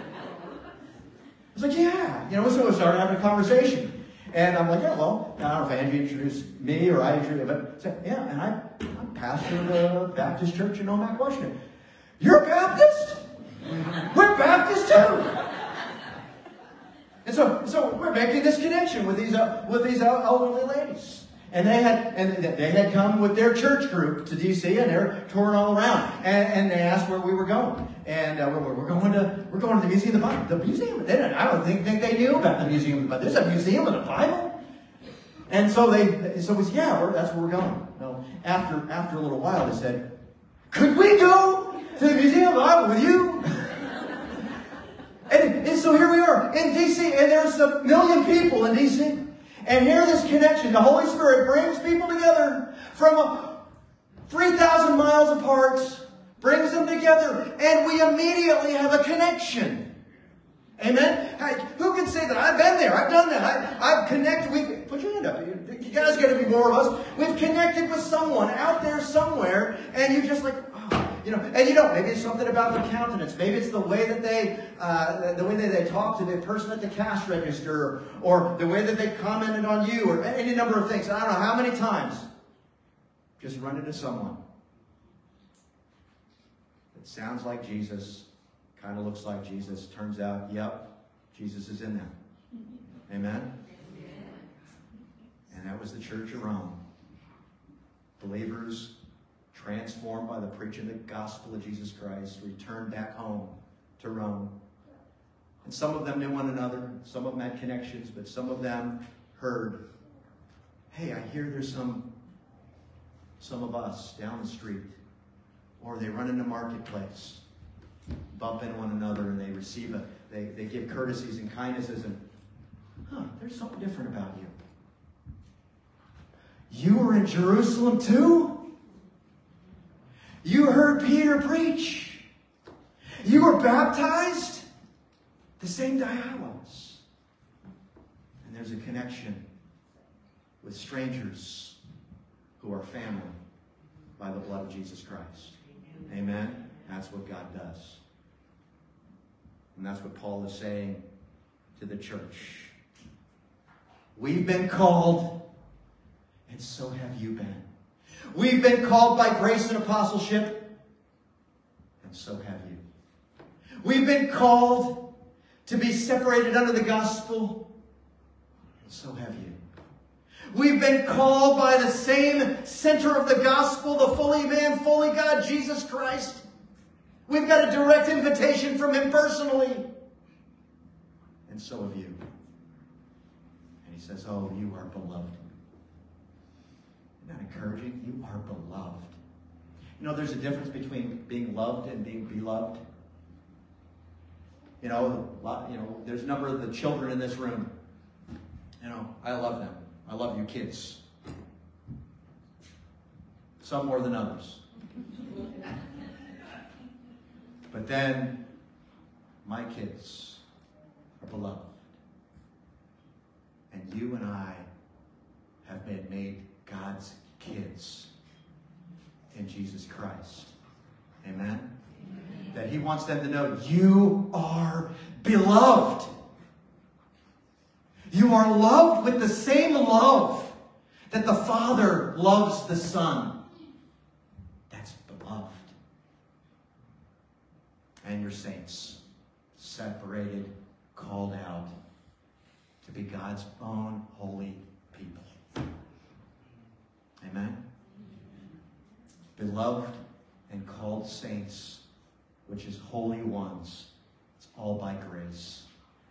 I was like, "Yeah." You know, so we started having a conversation. And I'm like, "Yeah, well," I don't know if Angie introduced me or I introduced her, but said, "Yeah, and I, I'm pastor of the Baptist Church in Omak, Washington." "You're Baptist?" "We're Baptist too." And so, so we're making this connection with these uh, with these elderly ladies, and they had and they had come with their church group to D C, and they're touring all around, and, and they asked where we were going, and uh, we're, we're going to we're going to the Museum of the Bible. The museum? They didn't, I don't think, think they knew about the Museum of the Bible. There's a Museum of the Bible, and so they so we said, "Yeah, we're, that's where we're going." Well, after after a little while, they said, "Could we go to the Museum of the Bible with you?" And, and so here we are in D C, and there's a million people in D C. And here this connection, the Holy Spirit brings people together from three thousand miles apart, brings them together, and we immediately have a connection. Amen? Who can say that? I've been there. I've done that. I, I've connected. We've, put your hand up. You, you guys got to be more of us. We've connected with someone out there somewhere, and you're just like, oh, you know, and you know, maybe it's something about their countenance. Maybe it's the way that they, uh, the way that they talk to the person at the cash register, or the way that they commented on you, or any number of things. I don't know how many times. Just run into someone that sounds like Jesus, kind of looks like Jesus. Turns out, yep, Jesus is in them. Amen? And that was the Church of Rome. Believers transformed by the preaching of the gospel of Jesus Christ, returned back home to Rome. And some of them knew one another. Some of them had connections, but some of them heard, "Hey, I hear there's some, some of us down the street." Or they run into marketplace, bump into one another, and they receive a, they, they give courtesies and kindnesses, and, huh, there's something different about you. You were in Jerusalem too? You heard Peter preach. You were baptized the same day I was. And there's a connection with strangers who are family by the blood of Jesus Christ. Amen? That's what God does. And that's what Paul is saying to the church. We've been called, and so have you been. We've been called by grace and apostleship, and so have you. We've been called to be separated under the gospel, and so have you. We've been called by the same center of the gospel, the fully man, fully God, Jesus Christ. We've got a direct invitation from him personally, and so have you. And he says, "Oh, you are beloved." Isn't that encouraging? You are beloved. You know, there's a difference between being loved and being beloved. You know, you know, there's a number of the children in this room. You know, I love them. I love you kids. Some more than others. But then, my kids are beloved. And you and I have been made God's kids. in Jesus Christ. Amen? That he wants them to know you are beloved. You are loved with the same love that the Father loves the Son. That's beloved. And your saints, separated, called out to be God's own holy people. Amen? Beloved and called saints, which is holy ones. It's all by grace.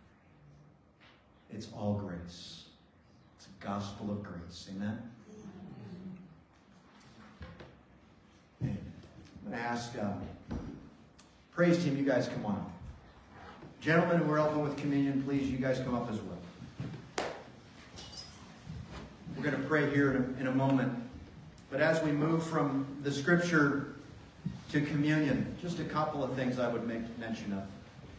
It's all grace. It's a gospel of grace. Amen? Amen. I'm going to ask um, praise team, you guys come on up. Gentlemen who are helping with communion, please, you guys come up as well. We're going to pray here in a, in a moment. But as we move from the scripture to communion, just a couple of things I would make mention of.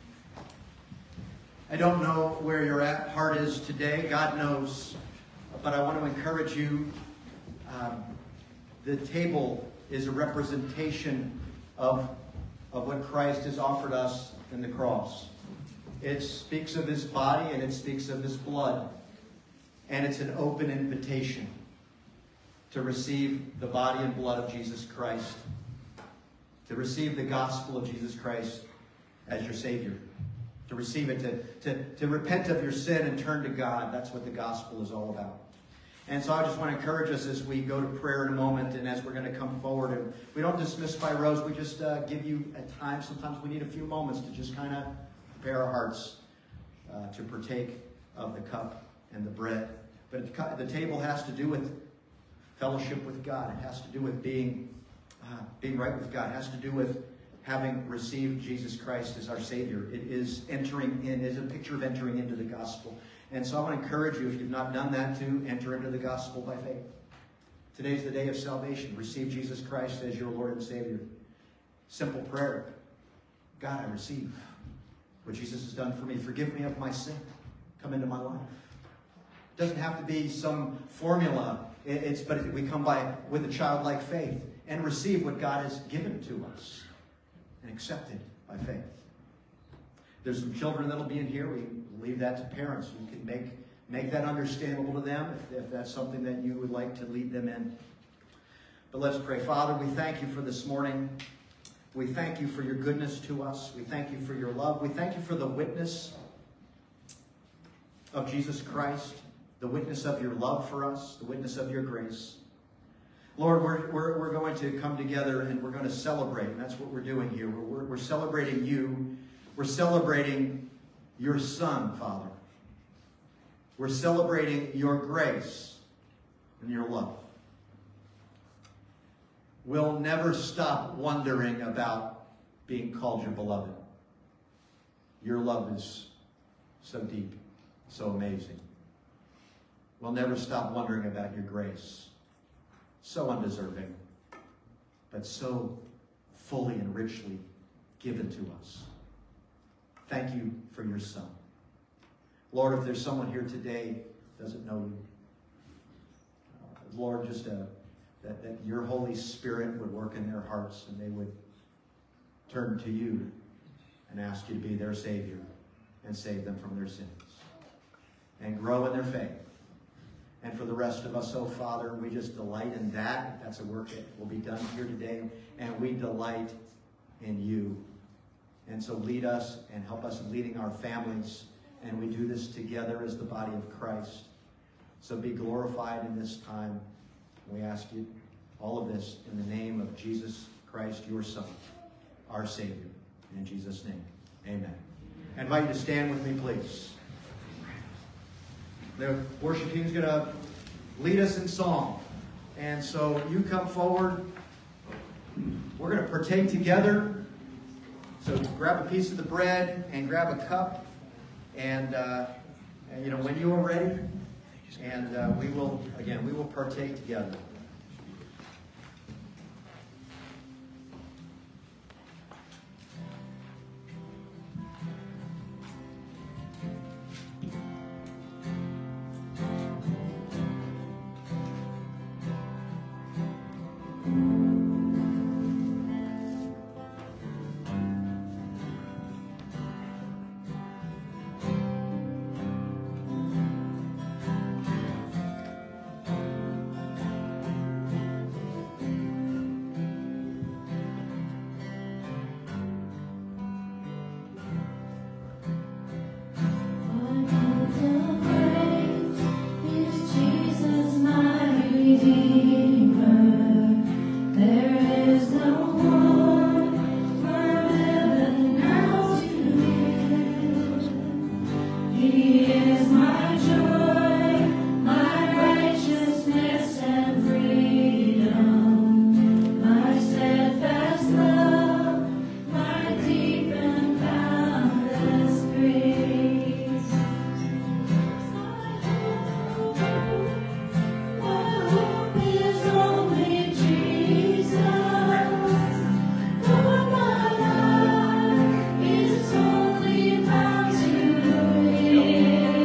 I don't know where your at heart is today. God knows. But I want to encourage you. Um, the table is a representation of, of what Christ has offered us in the cross. It speaks of his body and it speaks of his blood. And it's an open invitation to receive the body and blood of Jesus Christ. To receive the gospel of Jesus Christ as your Savior. To receive it, to, to, to repent of your sin and turn to God. That's what the gospel is all about. And so I just want to encourage us as we go to prayer in a moment and as we're going to come forward. And we don't dismiss by rows. We just uh, give you a time. Sometimes we need a few moments to just kind of prepare our hearts uh, to partake of the cup and the bread. But the table has to do with fellowship with God. It has to do with being, uh, being right with God. It has to do with having received Jesus Christ as our Savior. It is entering in, it is a picture of entering into the gospel. And so I want to encourage you, if you've not done that, to enter into the gospel by faith. Today's the day of salvation. Receive Jesus Christ as your Lord and Savior. Simple prayer. God, I receive what Jesus has done for me. Forgive me of my sin. Come into my life. It doesn't have to be some formula. It's, but we come by with a childlike faith and receive what God has given to us and accept it by faith. There's some children that'll be in here. We leave that to parents. You can make, make that understandable to them if, if that's something that you would like to lead them in. But let's pray. Father, we thank you for this morning. We thank you for your goodness to us. We thank you for your love. We thank you for the witness of Jesus Christ, the witness of your love for us, the witness of your grace. Lord, we're, we're, we're going to come together and we're going to celebrate. And that's what we're doing here. We're, we're, we're celebrating you. We're celebrating your Son, Father. We're celebrating your grace and your love. We'll never stop wondering about being called your beloved. Your love is so deep, so amazing. We'll never stop wondering about your grace. So undeserving, but so fully and richly given to us. Thank you for your Son. Lord, if there's someone here today that doesn't know you, uh, Lord, just uh, that, that your Holy Spirit would work in their hearts and they would turn to you and ask you to be their Savior and save them from their sins and grow in their faith. And for the rest of us, oh Father, we just delight in that. That's a work that will be done here today. And we delight in you. And so lead us and help us in leading our families. And we do this together as the body of Christ. So be glorified in this time. We ask you all of this in the name of Jesus Christ, your Son, our Savior. In Jesus' name, amen. I invite you to stand with me, please. The worship team is going to lead us in song. And so you come forward. We're going to partake together. So grab a piece of the bread and grab a cup. And, uh, and you know, when you are ready, and uh, we will, again, we will partake together. Is only bound to you.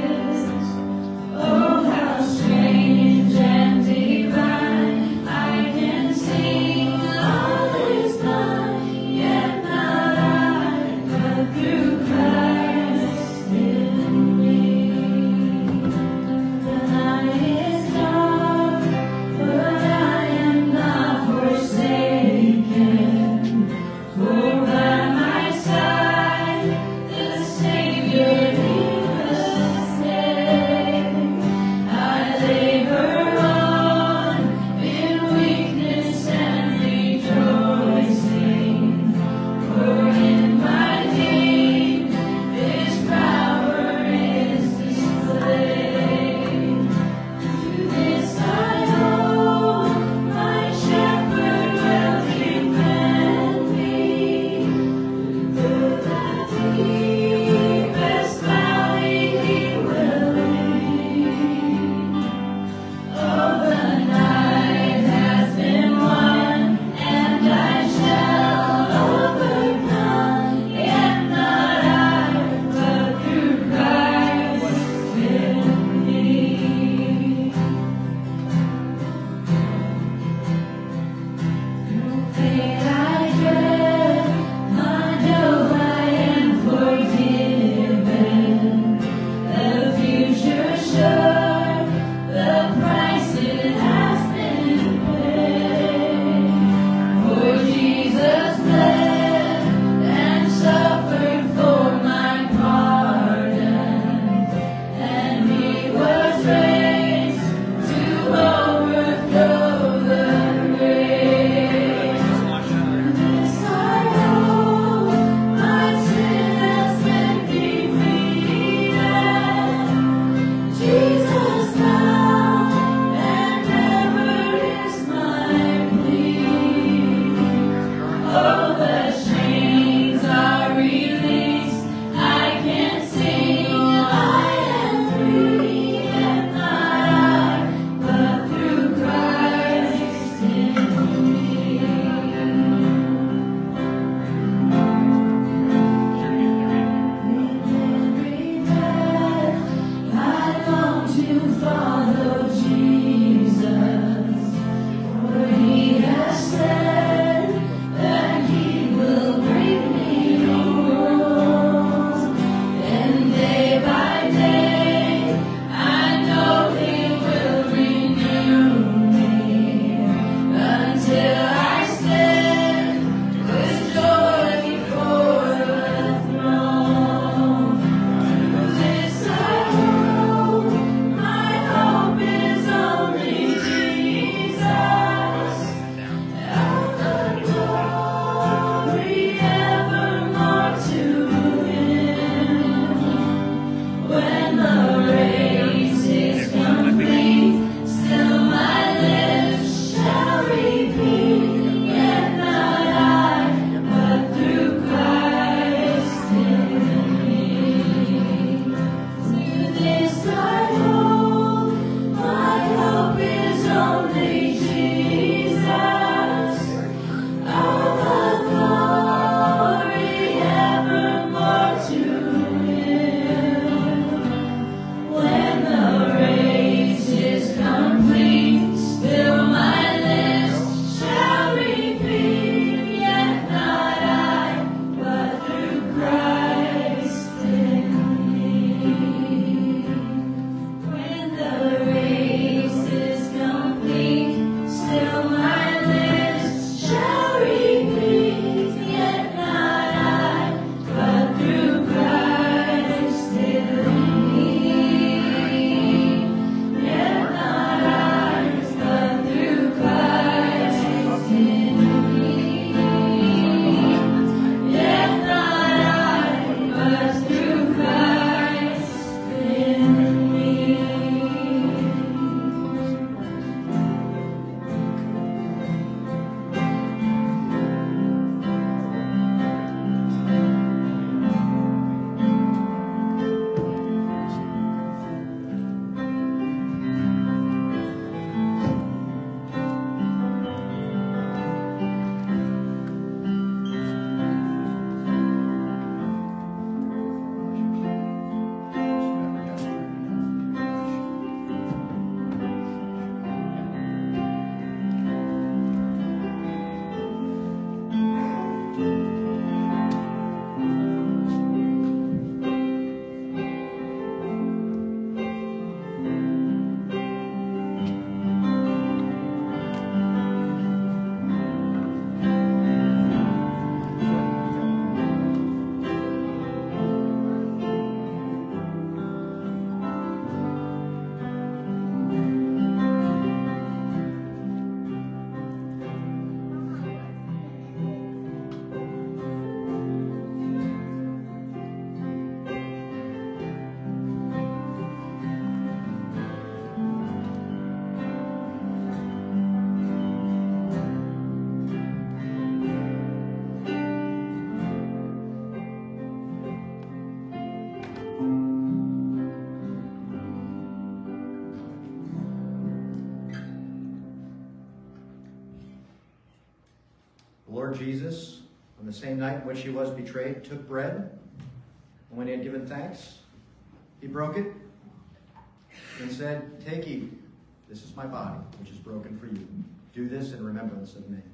Lord Jesus, on the same night in which he was betrayed, took bread, and when he had given thanks, he broke it and said, "Take, eat. This is my body, which is broken for you. Do this in remembrance of me."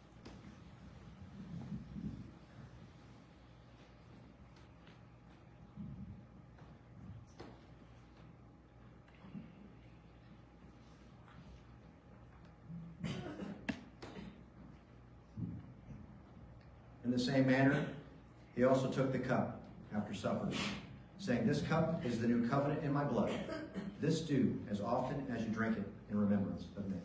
In the same manner, he also took the cup after supper, saying, "This cup is the new covenant in my blood. This do as often as you drink it in remembrance of me."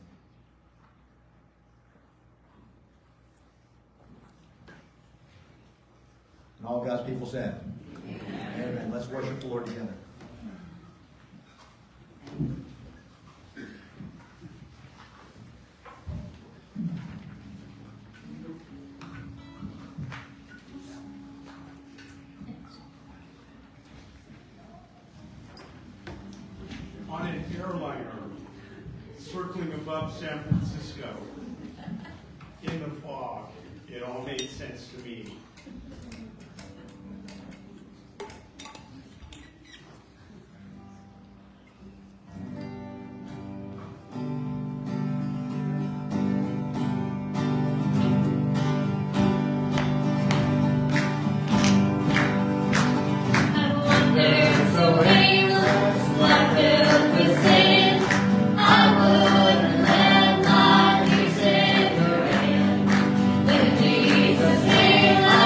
And all God's people said, Amen. Amen. Let's worship the Lord together. On an airliner circling above San Francisco in the fog, it all made sense to me. Jesus,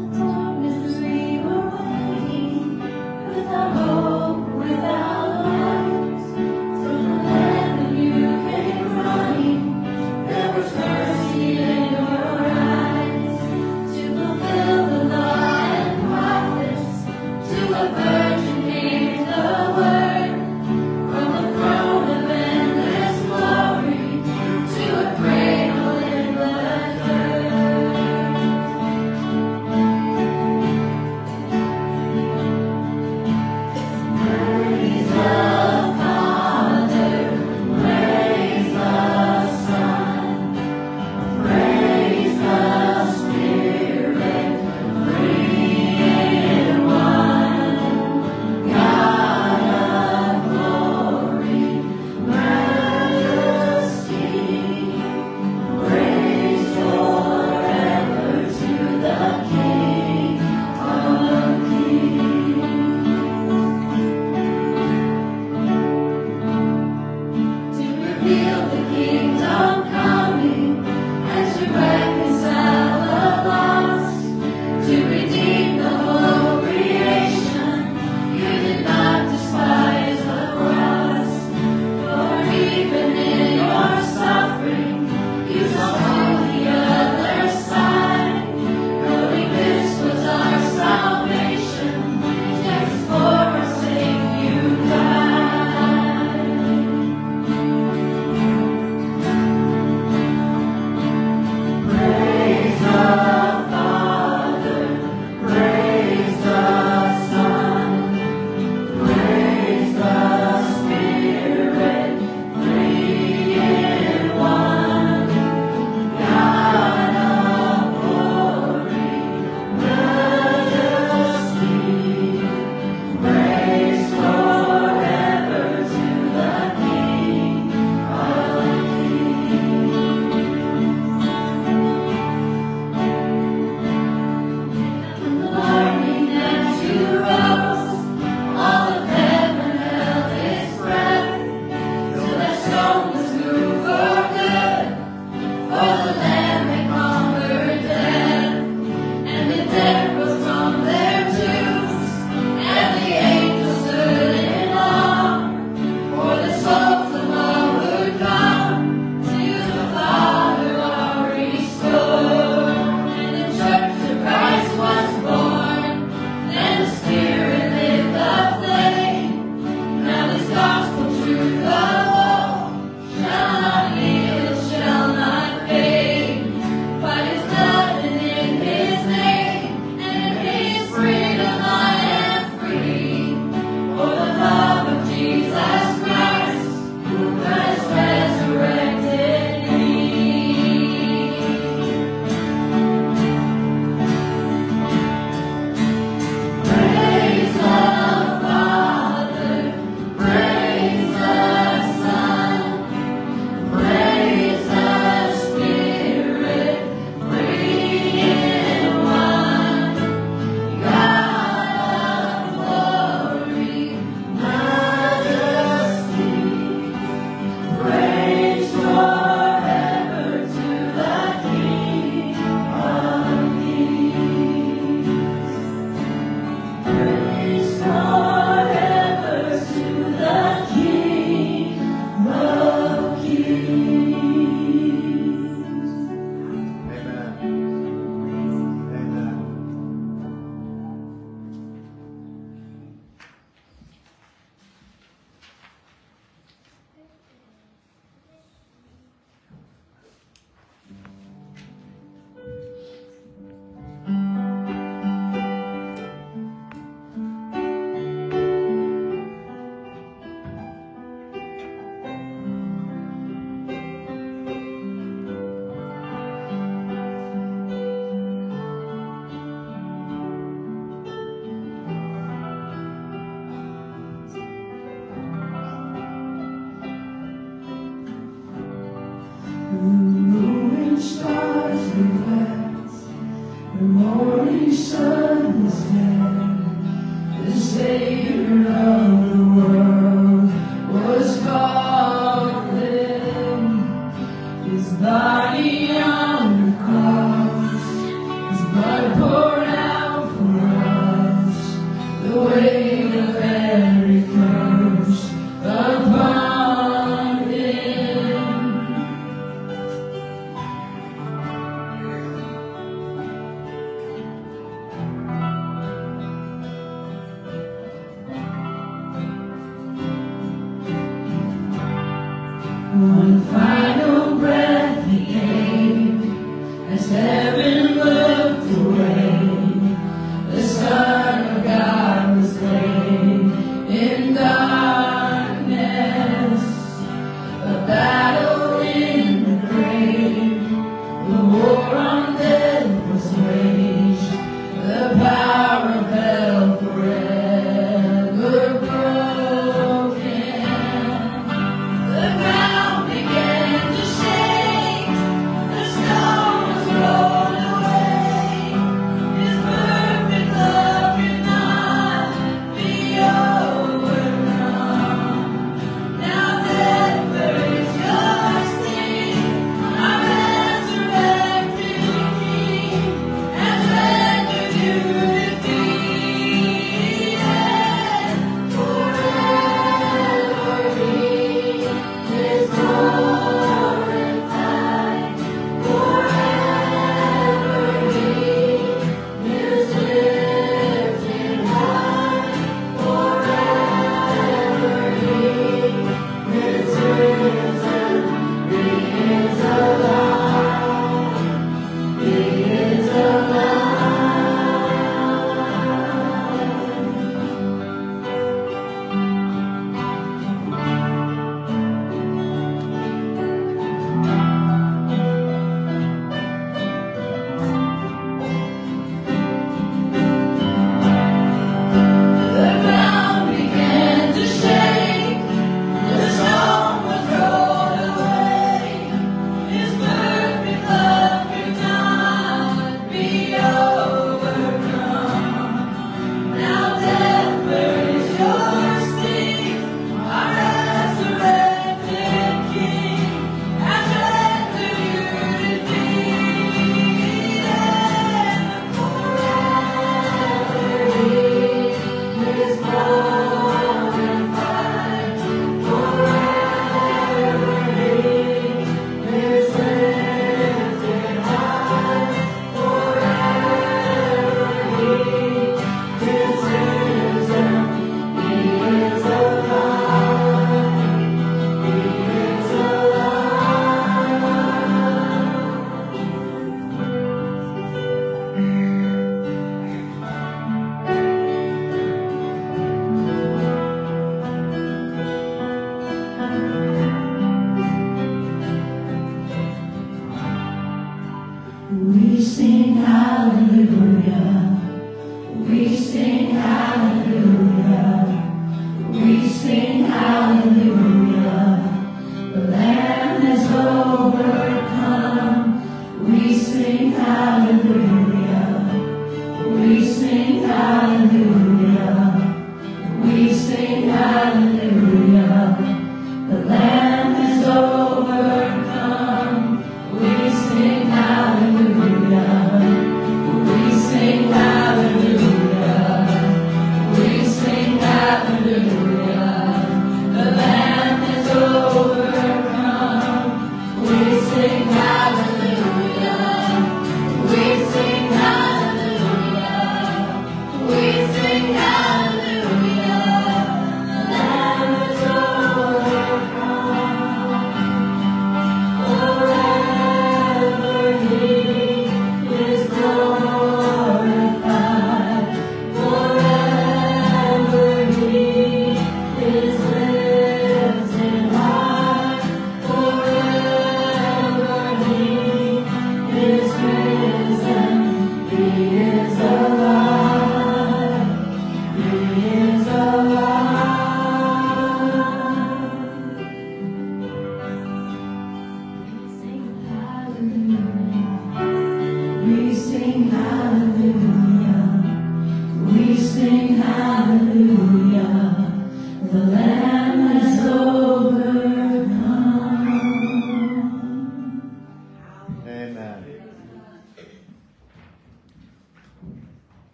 Shall not yield, shall not fade.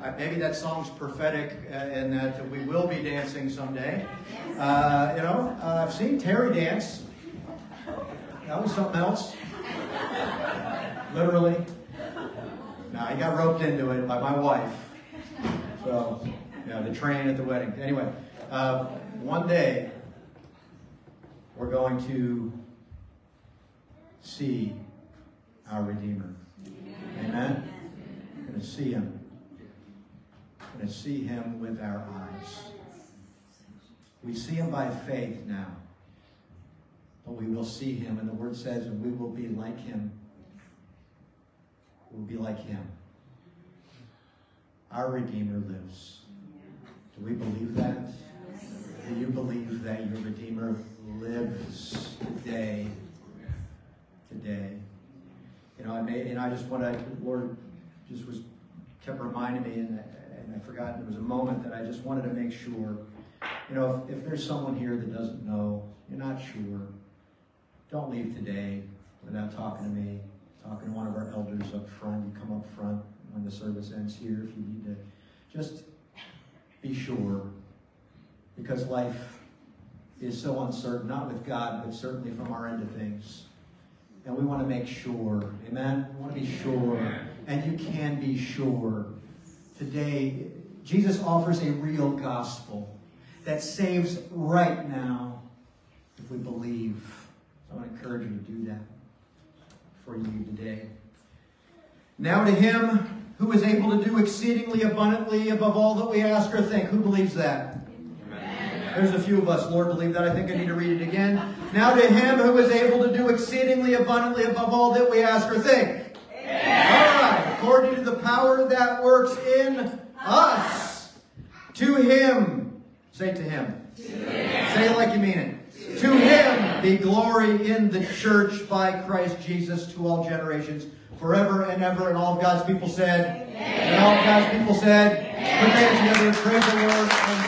I, maybe that song's prophetic uh, in that we will be dancing someday. Uh, you know, uh, I've seen Terry dance. That was something else. Literally. Now, he got roped into it by my wife. So, yeah, the train at the wedding. Anyway, uh, one day, we're going to see our Redeemer. Amen? We're going to see him. We're going to see him with our eyes. We see him by faith now. But we will see him, and the word says, and we will be like him. We'll be like him. Our Redeemer lives. Do we believe that? Do you believe that your Redeemer lives today? Today. You know, I made, and I just want to, the Lord just was, kept reminding me, and, and I forgot, there was a moment that I just wanted to make sure. You know, if, if there's someone here that doesn't know, you're not sure, don't leave today without talking to me, talking to one of our elders up front. You come up front when the service ends here if you need to. Just be sure, because life is so uncertain, not with God, but certainly from our end of things. And we want to make sure, amen? We want to be sure, and you can be sure. Today, Jesus offers a real gospel that saves right now if we believe. So I want to encourage you to do that for you today. Now to him who is able to do exceedingly abundantly above all that we ask or think. Who believes that? Amen. There's a few of us, Lord, believe that. I think I need to read it again. Now to him who is able to do exceedingly abundantly above all that we ask or think. Amen. All right. According to the power that works in us. To him. Say to him. To him. Say it like you mean it. To him be glory in the church by Christ Jesus to all generations, forever and ever. And all of God's people said, Amen. And all of God's people said, Amen. Put that together, praise the Lord.